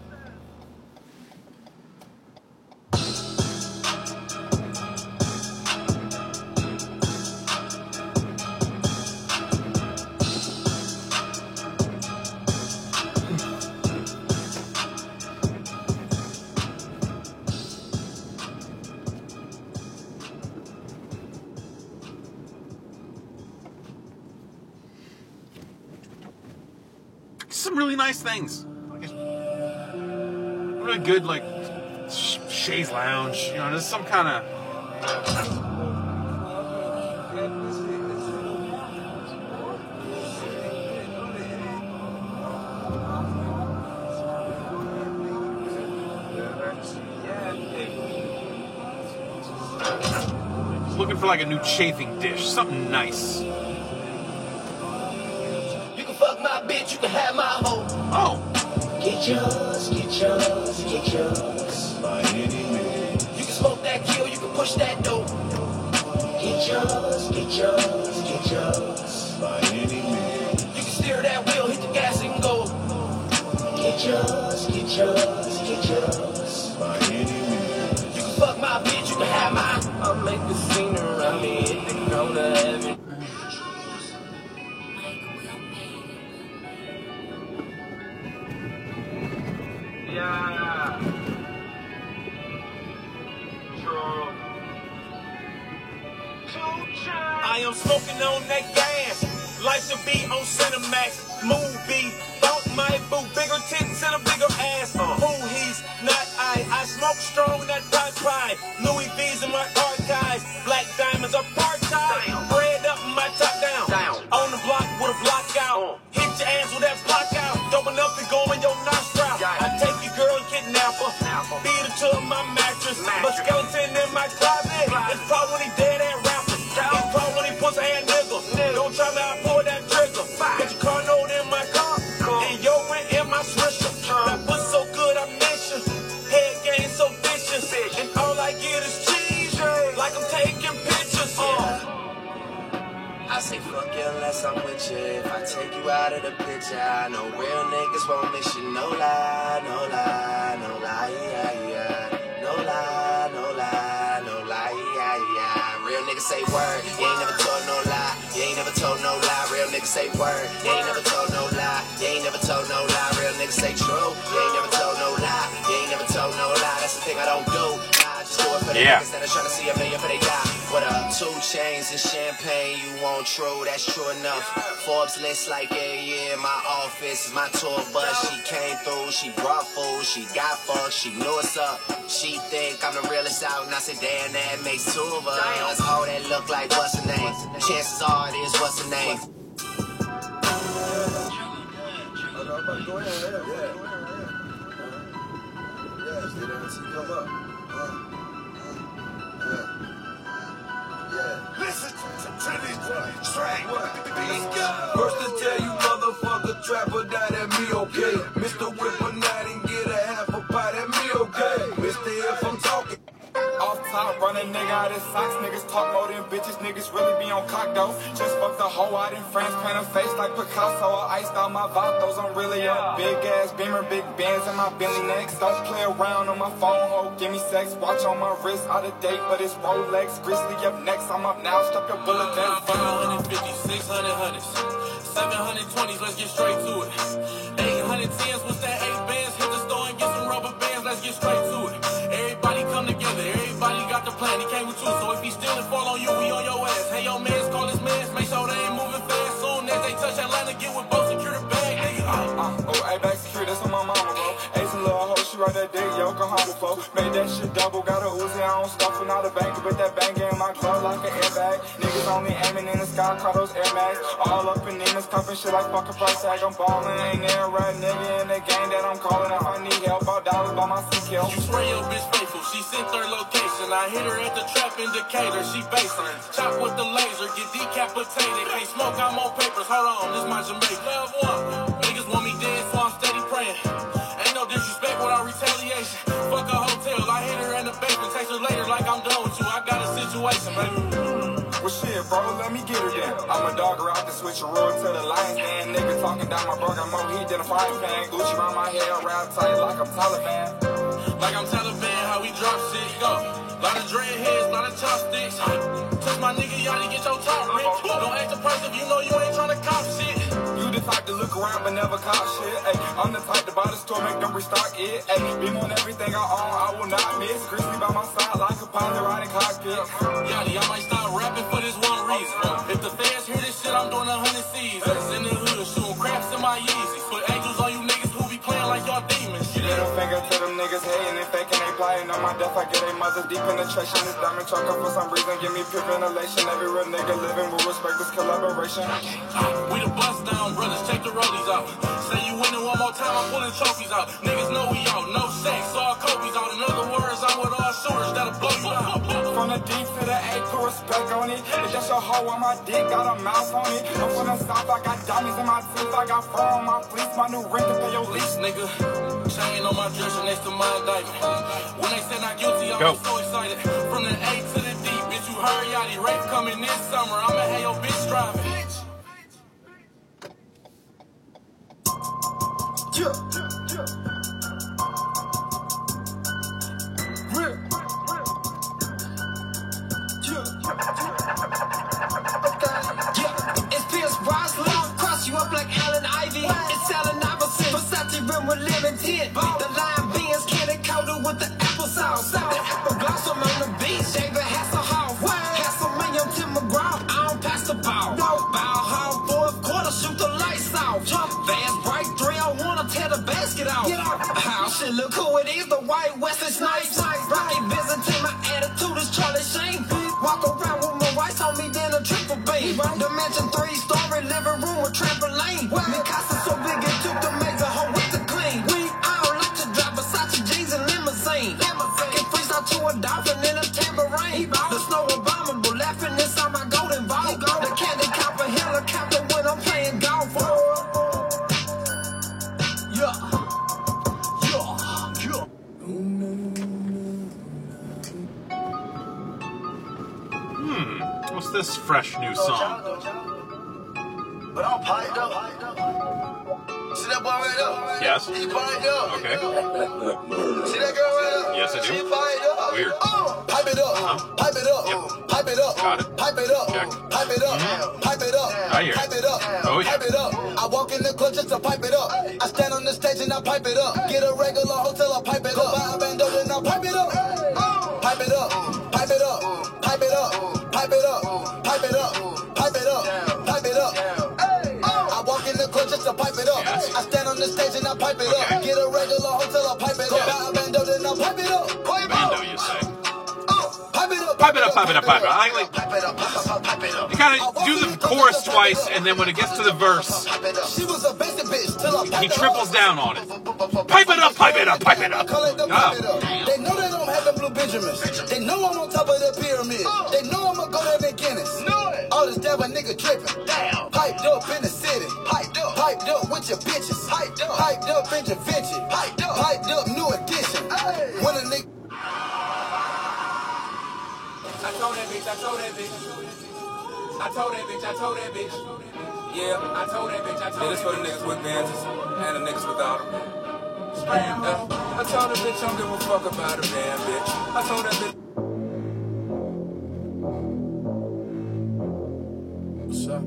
Some really nice things. Really good, like, chaise lounge. You know, there's some kind of... Looking for like a new chafing dish. Something nice. Bitch, you can have my hoe. Oh. Get yours, get yours, get yours. By any man. You can smoke that kill, you can push that dope. Get yours, get yours, get yours. By any man. You can steer that wheel, hit the gas and go. Get yours, get yours, get yours. By any man. You can fuck my bitch, you can have my. I'll make the scene around me, hit the go to heaven. I am smoking on that gas. Life to be on Cinemax. Movie. Bought my boo. Bigger tits and a bigger ass. Who he's not I. I smoke strong that pot pie. Louis V's in my archives. Black diamonds apartheid. Bread up in my top down. On the block with a block out. Hit your ass with that block out. Dope enough to go in your nostril. I take your girl and kidnap her. Beat her to my mattress. But skeleton in my closet. It's probably when he dead and rapper. It's probably when he pussy and nigga. Don't try me, I pull that trigger. Get your car note in my car. And yo went in my swisher. That pussy so good I mention. Head game so vicious. And all I get is cheese. Like I'm taking pictures. I say fuck you unless I'm with you. If I take you out of the picture, I know real niggas won't miss you. No lie, no lie, no lie, yeah. No lie, no lie, no lie, yeah. Real niggas say word, you ain't never told no lie. You ain't never told no lie. Real niggas say word, you ain't never told no lie. You ain't never told no lie. Real niggas say true, you ain't never told no lie. You ain't never told no lie. That's the thing I don't do. Nah, I just do it for the Yeah. niggas that are trying to see a million for they die. What up? 2 chains and champagne, you want true, that's true enough. Forbes list like, yeah, my office is my tour bus. She came through, she brought food, she got fucked, she knew what's up. She think I'm the realest out, and I said, damn, that makes 2 of us. Oh, that look like what's her name? Chances are it is what's her name. Listen to this track. First to tell you, motherfucker, trapper, that me okay. Mr. Whipper, not and get a half a pie, that me okay. Mr. If I'm talking. Off top, run a nigga out his socks. Niggas talk more than bitches. Niggas really be on cock though. Just fucked the hoe out in France. Paint her face like Picasso. I iced out my vatos. I'm really a big ass beamer. Big bands in my Bentley next. Don't play around on my phone, ho. Give me sex. Watch on my wrist. Out of date, but it's Rolex. Grizzly up next. I'm up now. Stuck a bullet down. 550, 600 hundreds, 720s. Let's get straight to it. 810s. What's that? 8 bands. Hit the store and get some rubber bands. Let's get straight to it. Everybody come together, everybody got the plan, he came with 2, so if he steal and fall on you, we on your ass. Hey, yo, mans, call his mans, make sure they ain't moving fast. Soon as they touch Atlanta, get with both, secure the bag, nigga. Oh, hey, back secure, that's on my mama, bro. Ace and little hoe, she right that dick, Yokohama flow. Made that shit double, got a Uzi, I don't stuff and all the bank, but that bang in my club like an airbag. Niggas only aiming in the sky, call those Air Max. All up in demons, pumping shit like fucking price tag. I'm ballin', ain't there a rat nigga in the game that I'm calling. If I need help, $5 by my CQ. You spray your bitch faithful, she sent her location. I hit her at the trap indicator, she basing. Chop with the laser, get decapitated. Can't smoke, I'm on papers, hold on, this my Jamaica. Love one, niggas want me dead, so I'm steady praying. Ain't no disrespect without retaliation. Fuck a hotel, I hit her in the basement. Text her later like I'm done with you, I got a situation, baby. Well shit, bro, let me get her then. I'm a dogger out the switch a roar to the lion's den. Nigga talking down my bro, got more heat than a frying pan. Gucci around my hair, wrap tight like I'm Taliban. Like I'm Taliban, how we drop shit, go. Lot of dreadheads, lot of chopsticks. Touch my nigga, y'all get your top rich. Don't act the price if you know you ain't tryna cop shit. You the type to look around but never cop shit. Ay, I'm the type to buy the store, make them restock it. Ay, beam on everything I own, I will not miss. Grizzly by my side like a pilot riding cockpit. Yachty, I might start rapping for this one reason. If the fans hear this shit, I'm doing 100 seasons. In the hood, shooting craps in my Yeezys. Put angels on you niggas who be playing like y'all demons. Middle finger to them niggas hating and faking, they plotting on my death. I get a mother deep penetration. This diamond choker for some reason, give me pure ventilation. Every real nigga living with respect, this collaboration. We the bust down brothers, check the rollies out. Say you winning one more time, I'm pulling trophies out. Niggas know we out, no sex, all Kobe's out. In other words, I'm with all shooters that'll blow you out. From the D to the A, put respect on it. If that's your hoe on my dick, got a mouse on it. I'm from the south, I got diamonds in my teeth, I got fur on my fleece. My new ring to pay your lease, nigga. Chain on my dresser next to my indictment. When they said not guilty, I was so excited. From the A to the D, bitch, you heard Yachty. Rape coming this summer, I'ma have your bitch driving. It's Pierce Brosnan, cross you up like Allen Ivy. It's Allen Iverson, Versace rim with living tint. The lime beans candy coated with the applesauce. The apple blossom on the beach, David Hasselhoff. Hasselman, Tim McGraw, I don't pass the ball. Bow hall, fourth quarter, shoot the lights off. Jump fast, break 3, I wanna tear the basket off. How shit look who it is, the white Wesley Snipes. Rocky Byzantine, my attitude is Charlie Sheen. Walk around with my whites on me, then a triple B. Dimension 3-story living room with trampoline. Mikasa so big it took the major hoe with the clean. I don't like to drive Versace jeans and limousine. I can freestyle to a dolphin and a tambourine. The snow abominable, laughing inside my golden ball. The candy copper helicopter when I'm playing golf. What's this fresh new song? But I'm piped up. See that boy right there? Yes. He piped up. Okay. See that girl right there? Yes, I do. She piped up. Weird. Pipe it up. Pipe it up. Yep. Pipe it up. Got it. Pipe it up. Check. Pipe it up. Pipe it up. I hear it. Pipe it up. Oh, yeah. Pipe it up. I walk in the club just to pipe it up. I stand on the stage and I pipe it up. Get a regular hotel, I pipe it up. Buy a bando and I pipe it up. Pipe it up. pipe it up, pipe it up, pipe it up, pipe it up. I walk in the club just to pipe it up. I stand on the stage and I pipe it up. Get a regular hotel, I pipe it up. Buy a bando, then I pipe it up. Bando, you say? Pipe it up, Pipe it up, pipe it up, pipe it up. I like, pipe it up, pipe it up. you kind of do the chorus twice, and then when it gets to the verse, She was a basic bitch till I he triples down on it. Pipe it up, pipe it up, pipe it up. They know they don't have the blue Benjamins. They know I'm on top of the pyramid. They know I'm gonna go down in Guinness. All this damn a nigga tripping. Piped up in the city. Piped up with your bitches. Piped up in your Vinci. Piped up new edition. When a nigga. I told that bitch, I told that bitch. I told that bitch, I told that bitch. Yeah, I told that bitch, I told that bitch. Yeah, this for the niggas with bands and the niggas without them. I told that bitch I don't give a fuck about a man, bitch. I told that bitch. What's up?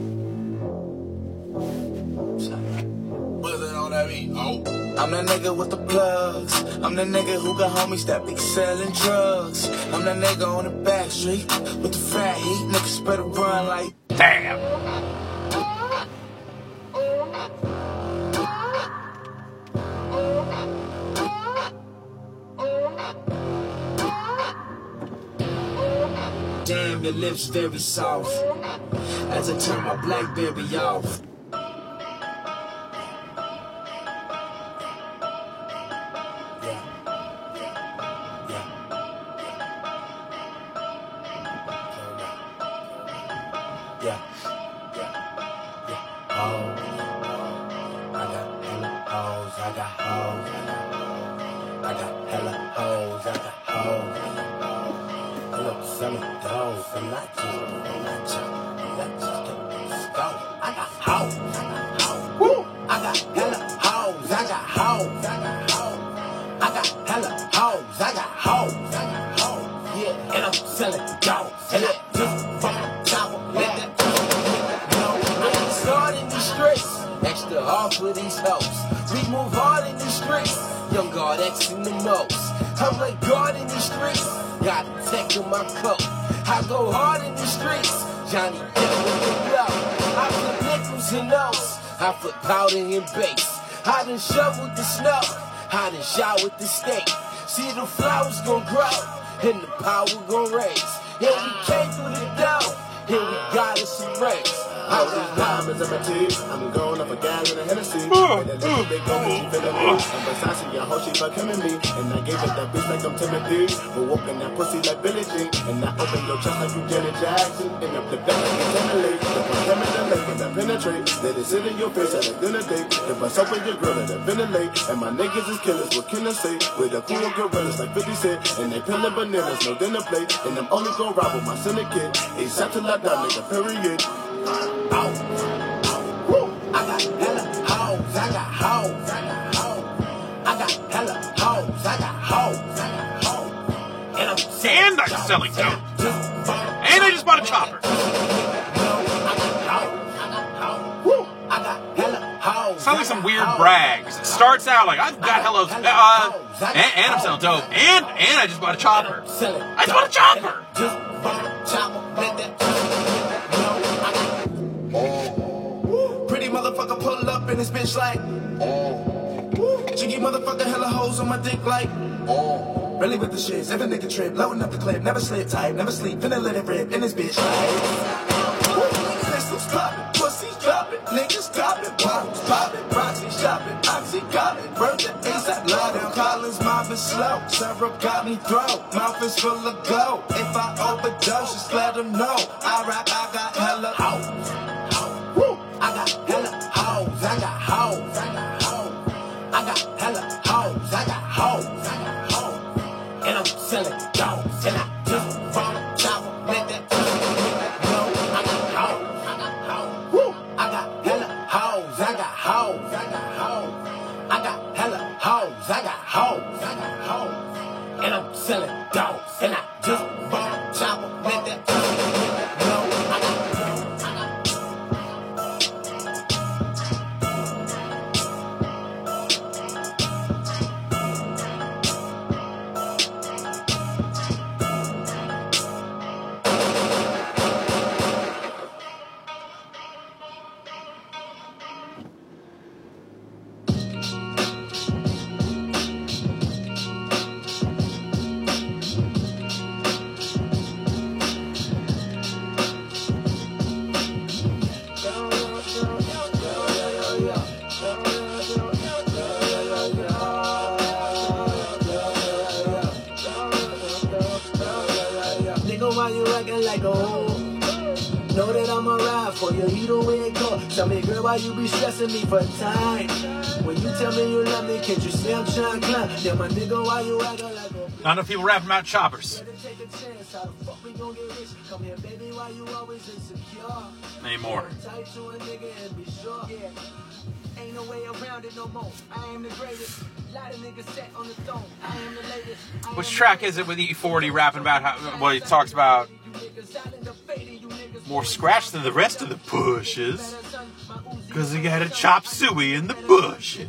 What's up? What's that on that beat? Oh. I'm that nigga with the plugs. I'm the nigga who got homies that be selling drugs. I'm that nigga on the back street with the fat heat. Niggas better run like damn. Damn, your lips very soft as I turn my BlackBerry off. I flip powder and bass. I done shoveled the snow. I done showered the steak. See the flowers gon' grow and the power gon' raise. And we came through the door and we got us some race. I was diamonds in my teeth. I'm going up a gal in a Hennessy. And that little big girl, she feelin' me. And besides, she a hoe, she fuck him and me. And I gave it that bitch like I'm Timothy. But whooping that pussy like Billie Jean. And I open your chest like you Janet Jackson. And up the back like you Timberlake. If I come in the lake, when I penetrate, let it sit in your face at a dinner date. If I suck with your girl, let it ventilate. And my niggas is killers, what can I say? With a cool gorillas like 50 Cent. And they peeling bananas, no dinner plate. And I'm only gon' rob with my syndicate. Ain't shot till I die, nigga, period. I got hella hoes, I got hoes, I got hoes. I got hella hoes, I got hoes, I got hoes. And I'm selling dope. And I just bought a chopper. Sounds like some weird brags. It starts out like, I've got hellos, and I'm selling dope, and I just bought a chopper. I just bought a chopper! Pretty motherfucker pull up in this bitch like Jiggy motherfucker hella hoes on my dick like Really with the shit, every nigga trip, loading up the clip, never slip tight, never sleep, finna let it rip in this bitch like Pistols poppin', pussies droppin', niggas droppin', bottles poppin', Roxy shopping, Oxy goblin, burn the ASAP loud, Collins mobbing slow, syrup got me throat, mouth is full of gold, if I overdose, just let them know, I rap, I got hella hoes. I got hella hoes, I got hoes, I got hoes. I got hella hoes, I got hoes, I got hoes. And I'm selling dogs, and I just bought a chopper, let that know. I got hoes, I got hoes. I got hella hoes, I got hoes, I got hoes. I got hella hoes, I got hoes, I got hoes. And I'm selling dogs, and I just bought a chopper, let that know. I got why you acting like a hoe? Know that I'ma ride for you, either way it go. Tell me, girl, why you be stressing me for time? When you tell me you love me, can't you see I'm trying to climb? Yeah, my nigga, why you acting like a Not enough people rapping about choppers take a chance, how the fuck we gon' get rich? Come here, baby, why you always insecure? anymore. Tight to a nigga and be sure. Yeah. Ain't no way around it no more. I am the greatest. Lot of niggas set on the throne. I am the latest. Which track is it with E40 rapping about how, well, he talks about more scratch than the rest of the pushes, because he got a chop suey in the bushes.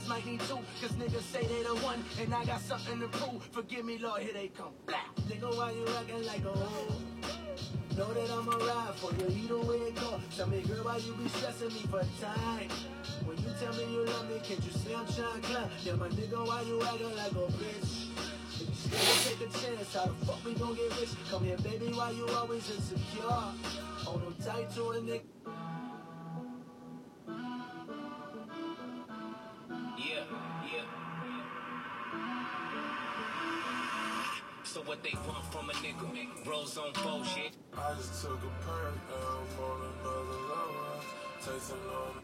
And I got something to prove. Forgive me, Lord, here they come. Black. Nigga, why you acting like a hoe? Know that I'ma ride for you, either way it go. Tell me, girl, why you be stressing me for time? When you tell me you love me, can't you see I'm trying to climb? Yeah, my nigga, why you acting like a bitch? If you still take a chance, how the fuck we gon' get rich? Come here, baby, why you always insecure? Hold on tight to a nigga. Yeah. So what they want from a nigga? Bros on bullshit. I just took a perk, I'm on another level. Tasting on.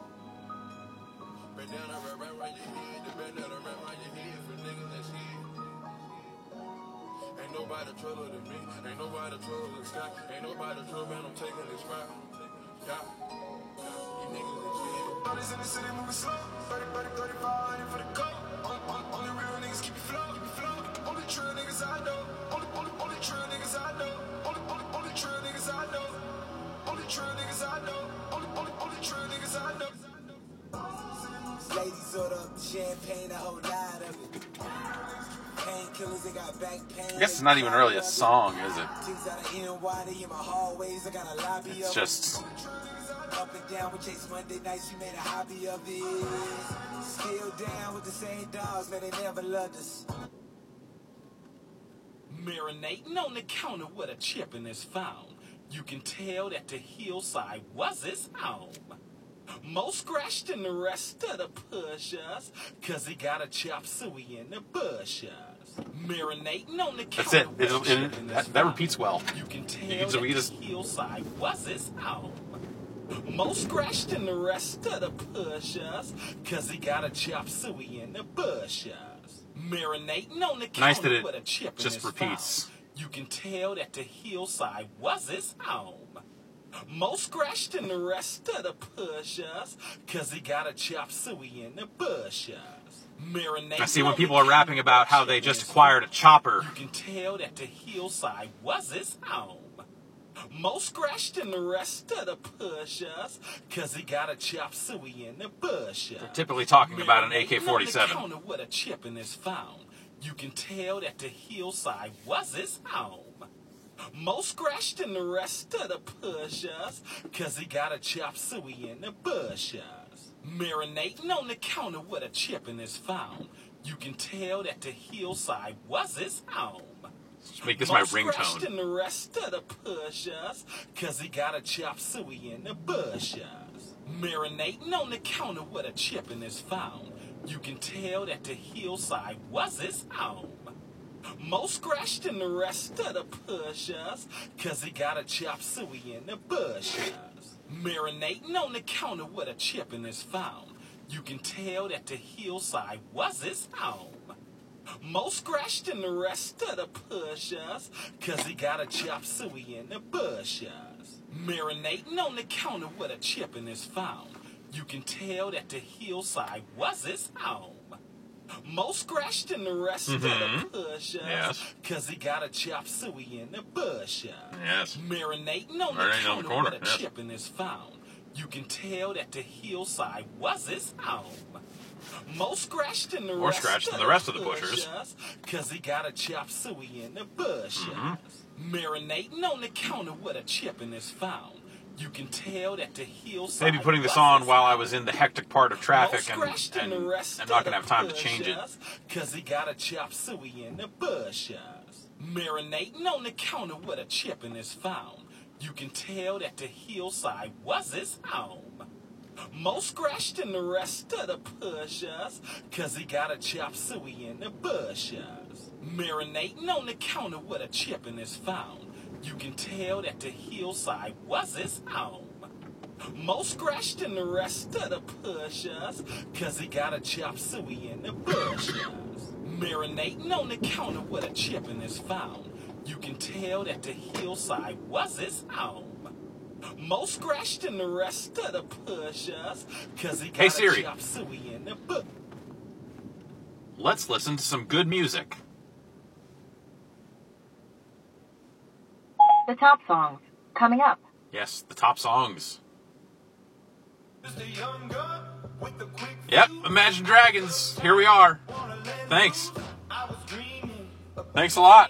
Bend down, right your head. Bend down, right your head for niggas that's here. Ain't nobody truller than me. Ain't nobody truller than Scott. Ain't nobody truller, man. I'm taking this route. Yeah. You niggas that's here. Brothers in the city moving slow. 3500 for the coat. Only real niggas keep you flow. Only true niggas I know. Only true niggas I know. Only true niggas I know. Only true niggas I know. Only true niggas I know. Ladies order up the champagne, a whole lot of it. Painkillers, they got back pain. I guess it's not even really a song, is it? Things out of NYD in my hallways, I got a lobby It's just up and down with Chase Monday nights, you made a hobby of it. Still down with the same dogs, man, they never loved us. Marinating on the counter with a chipping is found. You can tell that the hillside was his home. More scratched than the rest of the pushers, cause he got a chop suey in the bushes. Marinating on the counter. That's it. That repeats well. You can tell that the hillside was his home. More scratched than the rest of the pushers, cause he got a chop suey in the bushes. Marinating on the Nice that counter it with a chip just in his repeats. found. You can tell that the hillside was his home. More scratched than the rest of the pushers, cause he got a chop suey in the bushes. Marinating I see when on people the are rapping counter about with how a they chip just in his acquired a chopper. You can tell that the hillside was his home. More scratched than the rest of the pushers, cause he got a chop suey in the bushes. They're typically talking about an Marinating on the AK-47. counter with a chip in his found. You can tell that the hillside was his home. More scratched than the rest of the pushers, cause he got a chop suey in the bushes. Marinating on the counter with a chip in his found. You can tell that the hillside was his home. Just make this my More scratched ringtone. than the rest of the pushers, cause he got a chop suey in the bushes. Marinating on the counter with a chip in his found. You can tell that the hillside was his home. More scratched than the rest of the pushers, cause he got a chop suey in the bushes. Marinating on the counter with a chip in his found. You can tell that the hillside was his home. More scratched than the rest of the pushers, cause he got a chop suey in the bushes. Marinating on the counter with a chip in his found. You can tell that the hillside was his home. More scratched than the rest of the pushers, Yes. cause he got a chop suey in the bushes. Yes. Marinating on the Marinating on counter the corner, with a yes. chip in his found. You can tell that the hillside was his home. More scratched than the More rest scratched of than the rest of the pushers. pushers, cause he got a chop suey in the bushes. Mm-hmm. Marinating on the counter with a chip in his found. You can tell that the hillside Maybe putting this was on his while I was in the hectic part of traffic, More scratched than the rest I'm not of going to have time to change it. pushers, cause he got a chop suey in the bushes. Marinating on the counter with a chip in his found. You can tell that the hillside was his home. More scratched than the rest of the pushers, cause he got a chop suey in the bushes. Marinating on the counter with a chip in his found. You can tell that the hillside was his home. More scratched than the rest of the pushers, cause he got a chop suey in the bushes. Marinating on the counter with a chip in his phone. You can tell that the hillside was his home. More scratched than the rest of the pushers, cause he got a chop suey in the bush. Let's listen to some good music. The top songs coming up. Yes, the top songs. Yep, Imagine Dragons. Here we are. Thanks. Thanks a lot.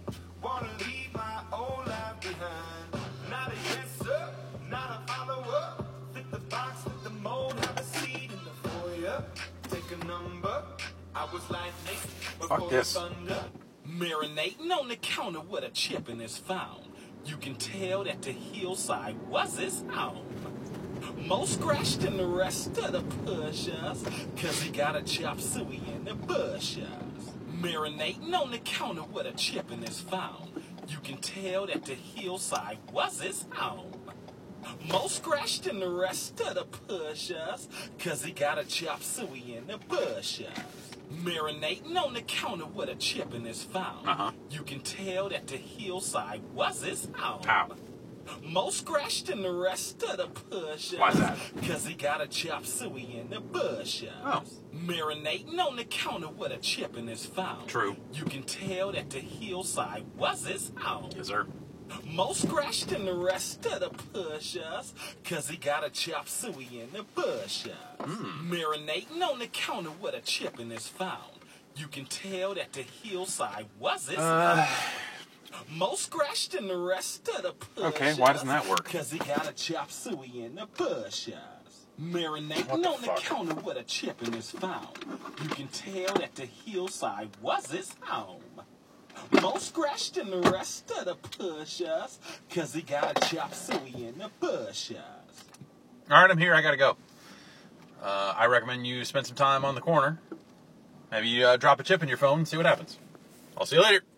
Fuck this. Marinating on the counter with a chip in his phone. You can tell that the hillside was his home. More scratched than the rest of the pushers, cause he got a chop suey in the bushes. Marinating on the counter with a chip in his phone. You can tell that the hillside was his home. More scratched than the rest of the pushers, cause he got a chop suey in the bushes. Marinating on the counter with a chip in his phone. You can tell that the hillside was his home. Ow. More scratched than the rest of the pushers. Why's that? Cause he got a chop suey in the bushes. Oh. Marinating on the counter with a chip in his phone. True. You can tell that the hillside was his home. Yes, sir. More scratched than the rest of the pushers, cause he got a chop suey in the bushes. Marinating on the counter with a chip in his phone. You can tell that the hillside was his home. More scratched than the rest of the pushers. Okay, why doesn't that work? Cause he got a chop suey in the bushes. Marinating on the counter with a chip in his phone. You can tell that the hillside was his home. More scratched than the rest of the pushers, cause he got a chop suey in the bushes. All right, I'm here. I gotta go. I recommend you spend some time on the corner. Maybe you drop a chip in your phone and see what happens. I'll see you later.